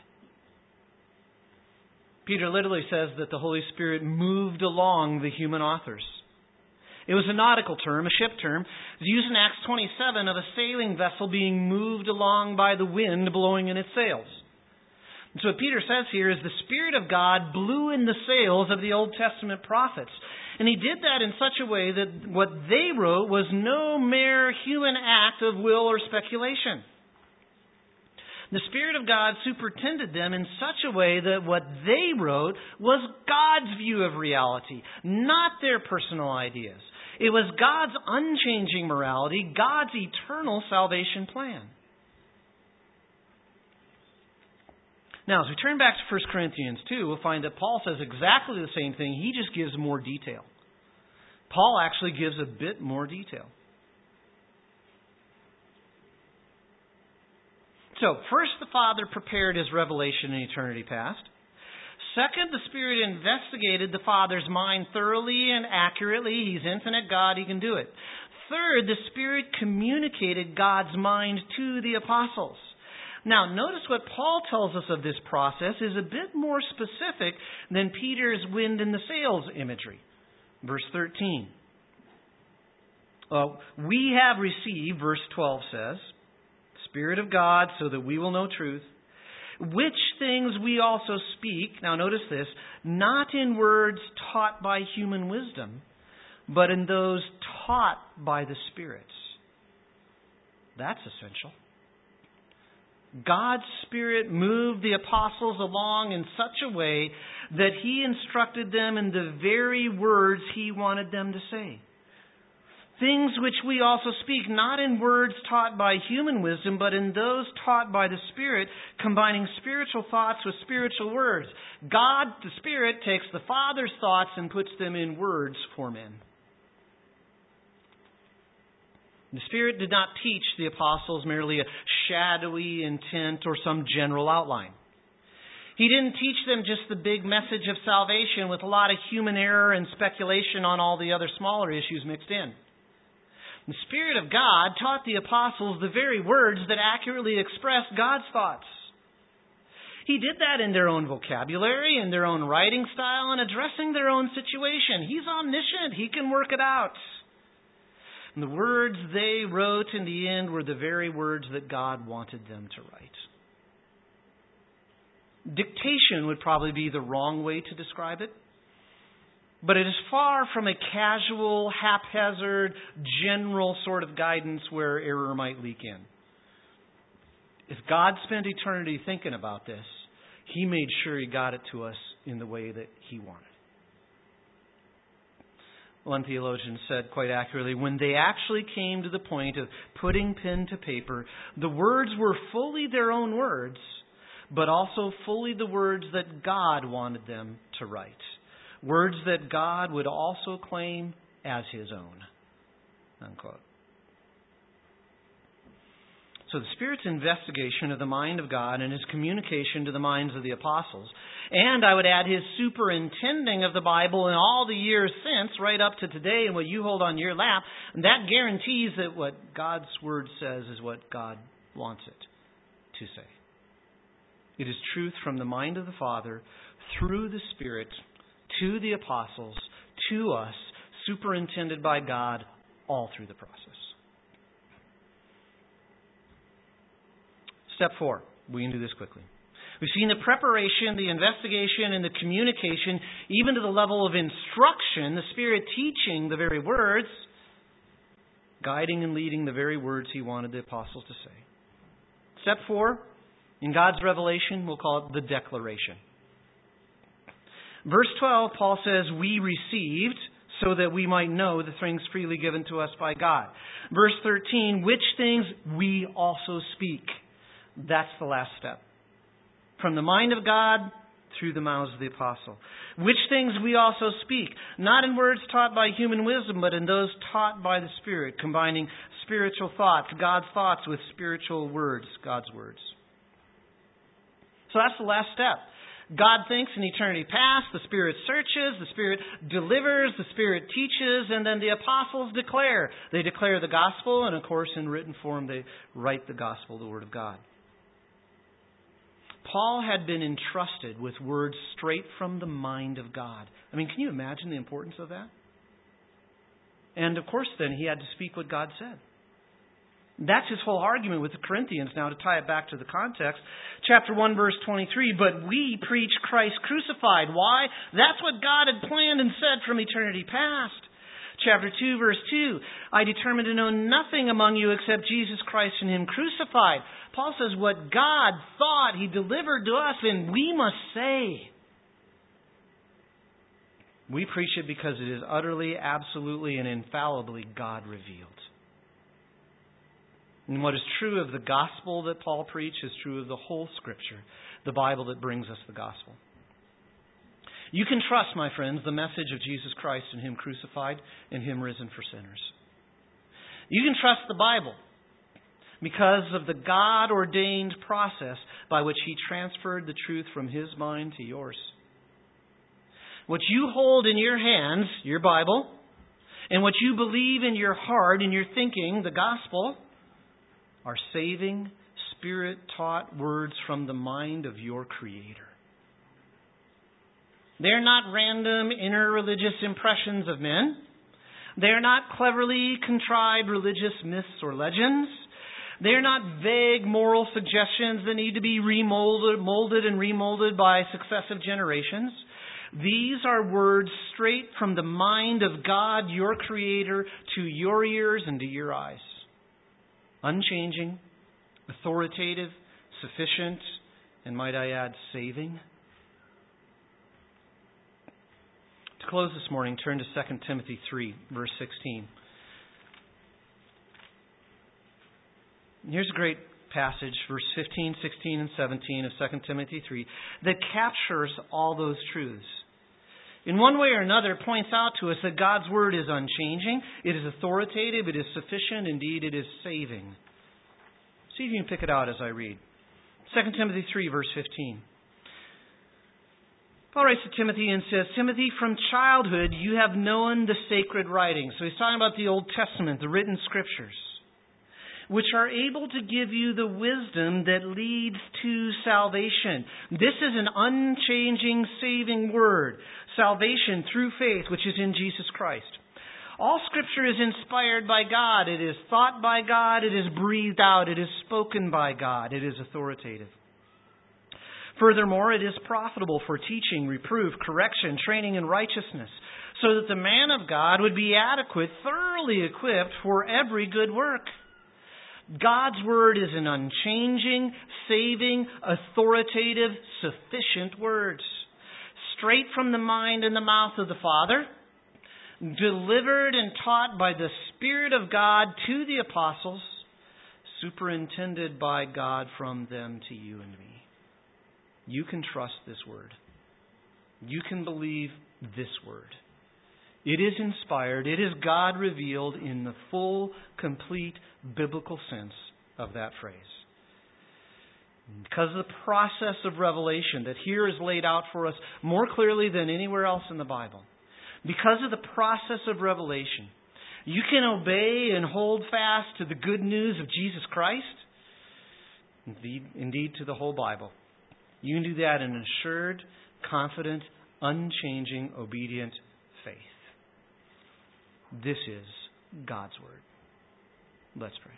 Peter literally says that the Holy Spirit moved along the human authors. It was a nautical term, a ship term. It was used in Acts twenty-seven of a sailing vessel being moved along by the wind blowing in its sails. And so what Peter says here is the Spirit of God blew in the sails of the Old Testament prophets. And he did that in such a way that what they wrote was no mere human act of will or speculation. The Spirit of God superintended them in such a way that what they wrote was God's view of reality, not their personal ideas. It was God's unchanging morality, God's eternal salvation plan. Now, as we turn back to First Corinthians two, we'll find that Paul says exactly the same thing. He just gives more detail. Paul actually gives a bit more detail. So, first, the Father prepared His revelation in eternity past. Second, the Spirit investigated the Father's mind thoroughly and accurately. He's infinite God. He can do it. Third, the Spirit communicated God's mind to the apostles. Now, notice what Paul tells us of this process is a bit more specific than Peter's wind in the sails imagery. Verse thirteen. Uh, we have received, verse twelve says, Spirit of God, so that we will know truth, which things we also speak, now notice this, not in words taught by human wisdom, but in those taught by the Spirit. That's essential. God's Spirit moved the apostles along in such a way that He instructed them in the very words He wanted them to say. Things which we also speak, not in words taught by human wisdom, but in those taught by the Spirit, combining spiritual thoughts with spiritual words. God, the Spirit, takes the Father's thoughts and puts them in words for men. The Spirit did not teach the apostles merely a shadowy intent or some general outline. He didn't teach them just the big message of salvation with a lot of human error and speculation on all the other smaller issues mixed in. The Spirit of God taught the apostles the very words that accurately expressed God's thoughts. He did that in their own vocabulary, in their own writing style, and addressing their own situation. He's omniscient. He can work it out. And the words they wrote in the end were the very words that God wanted them to write. Dictation would probably be the wrong way to describe it. But it is far from a casual, haphazard, general sort of guidance where error might leak in. If God spent eternity thinking about this, He made sure He got it to us in the way that He wanted. One theologian said quite accurately, when they actually came to the point of putting pen to paper, the words were fully their own words, but also fully the words that God wanted them to write. Words that God would also claim as His own. Unquote. So the Spirit's investigation of the mind of God and His communication to the minds of the apostles, and I would add His superintending of the Bible in all the years since, right up to today and what you hold on your lap, that guarantees that what God's Word says is what God wants it to say. It is truth from the mind of the Father through the Spirit to the apostles, to us, superintended by God all through the process. Step four. We can do this quickly. We've seen the preparation, the investigation, and the communication, even to the level of instruction, the Spirit teaching the very words, guiding and leading the very words He wanted the apostles to say. Step four, in God's revelation, we'll call it the declaration. Verse twelve, Paul says, we received so that we might know the things freely given to us by God. Verse thirteen, which things we also speak. That's the last step. From the mind of God through the mouths of the apostle. Which things we also speak, not in words taught by human wisdom, but in those taught by the Spirit, combining spiritual thoughts, God's thoughts, with spiritual words, God's words. So that's the last step. God thinks in eternity past, the Spirit searches, the Spirit delivers, the Spirit teaches, and then the apostles declare. They declare the gospel, and of course in written form they write the gospel, the Word of God. Paul had been entrusted with words straight from the mind of God. I mean, can you imagine the importance of that? And of course then he had to speak what God said. That's his whole argument with the Corinthians. Now, to tie it back to the context, chapter one, verse twenty-three, but we preach Christ crucified. Why? That's what God had planned and said from eternity past. Chapter two, verse two, I determined to know nothing among you except Jesus Christ and Him crucified. Paul says what God thought He delivered to us, and we must say. We preach it because it is utterly, absolutely, and infallibly God revealed. And what is true of the gospel that Paul preached is true of the whole Scripture. the Bible that brings us the gospel. You can trust, my friends, the message of Jesus Christ and Him crucified and Him risen for sinners. You can trust the Bible because of the God-ordained process by which He transferred the truth from His mind to yours. What you hold in your hands, your Bible, and what you believe in your heart, in your thinking, the gospel, are saving, Spirit-taught words from the mind of your Creator. They're not random inner religious impressions of men. They're not cleverly contrived religious myths or legends. They're not vague moral suggestions that need to be remolded, molded and remolded by successive generations. These are words straight from the mind of God, your Creator, to your ears and to your eyes. Unchanging, authoritative, sufficient, and might I add, saving. To close this morning, turn to Second Timothy three, verse sixteen. Here's a great passage, verse fifteen, sixteen, and seventeen of Second Timothy three, that captures all those truths. In one way or another, it points out to us that God's Word is unchanging, it is authoritative, it is sufficient, indeed it is saving. See if you can pick it out as I read. Second Timothy three, verse fifteen. Paul writes to Timothy and says, Timothy, from childhood you have known the sacred writings. So he's talking about the Old Testament, the written Scriptures, which are able to give you the wisdom that leads to salvation. This is an unchanging, saving word. Salvation through faith, which is in Jesus Christ. All Scripture is inspired by God. It is thought by God. It is breathed out. It is spoken by God. It is authoritative. Furthermore, it is profitable for teaching, reproof, correction, training in righteousness, so that the man of God would be adequate, thoroughly equipped for every good work. God's Word is an unchanging, saving, authoritative, sufficient words, straight from the mind and the mouth of the Father, delivered and taught by the Spirit of God to the apostles, superintended by God from them to you and me. You can trust this Word. You can believe this Word. It is inspired. It is God revealed in the full, complete, biblical sense of that phrase. Because of the process of revelation that here is laid out for us more clearly than anywhere else in the Bible, because of the process of revelation, you can obey and hold fast to the good news of Jesus Christ, indeed, indeed to the whole Bible. You can do that in assured, confident, unchanging, obedient faith. This is God's Word. Let's pray.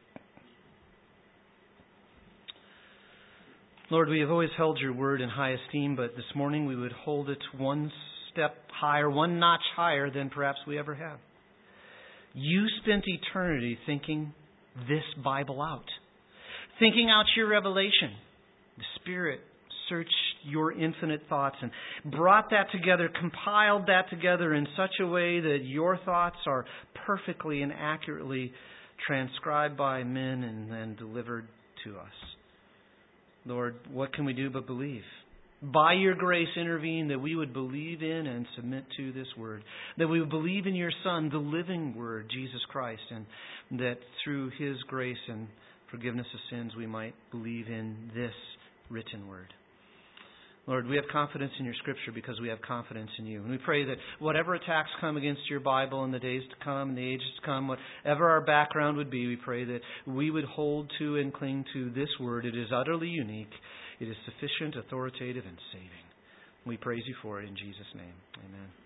Lord, we have always held your Word in high esteem, but this morning we would hold it one step higher, one notch higher than perhaps we ever have. You spent eternity thinking this Bible out, thinking out your revelation. The Spirit searched your infinite thoughts and brought that together, compiled that together in such a way that your thoughts are perfectly and accurately transcribed by men and then delivered to us. Lord, what can we do but believe? By your grace, intervene that we would believe in and submit to this Word, that we would believe in your Son, the living Word, Jesus Christ, and that through His grace and forgiveness of sins we might believe in this written Word. Lord, we have confidence in your Scripture because we have confidence in you. And we pray that whatever attacks come against your Bible in the days to come, in the ages to come, whatever our background would be, we pray that we would hold to and cling to this Word. It is utterly unique. It is sufficient, authoritative, and saving. We praise you for it in Jesus' name. Amen.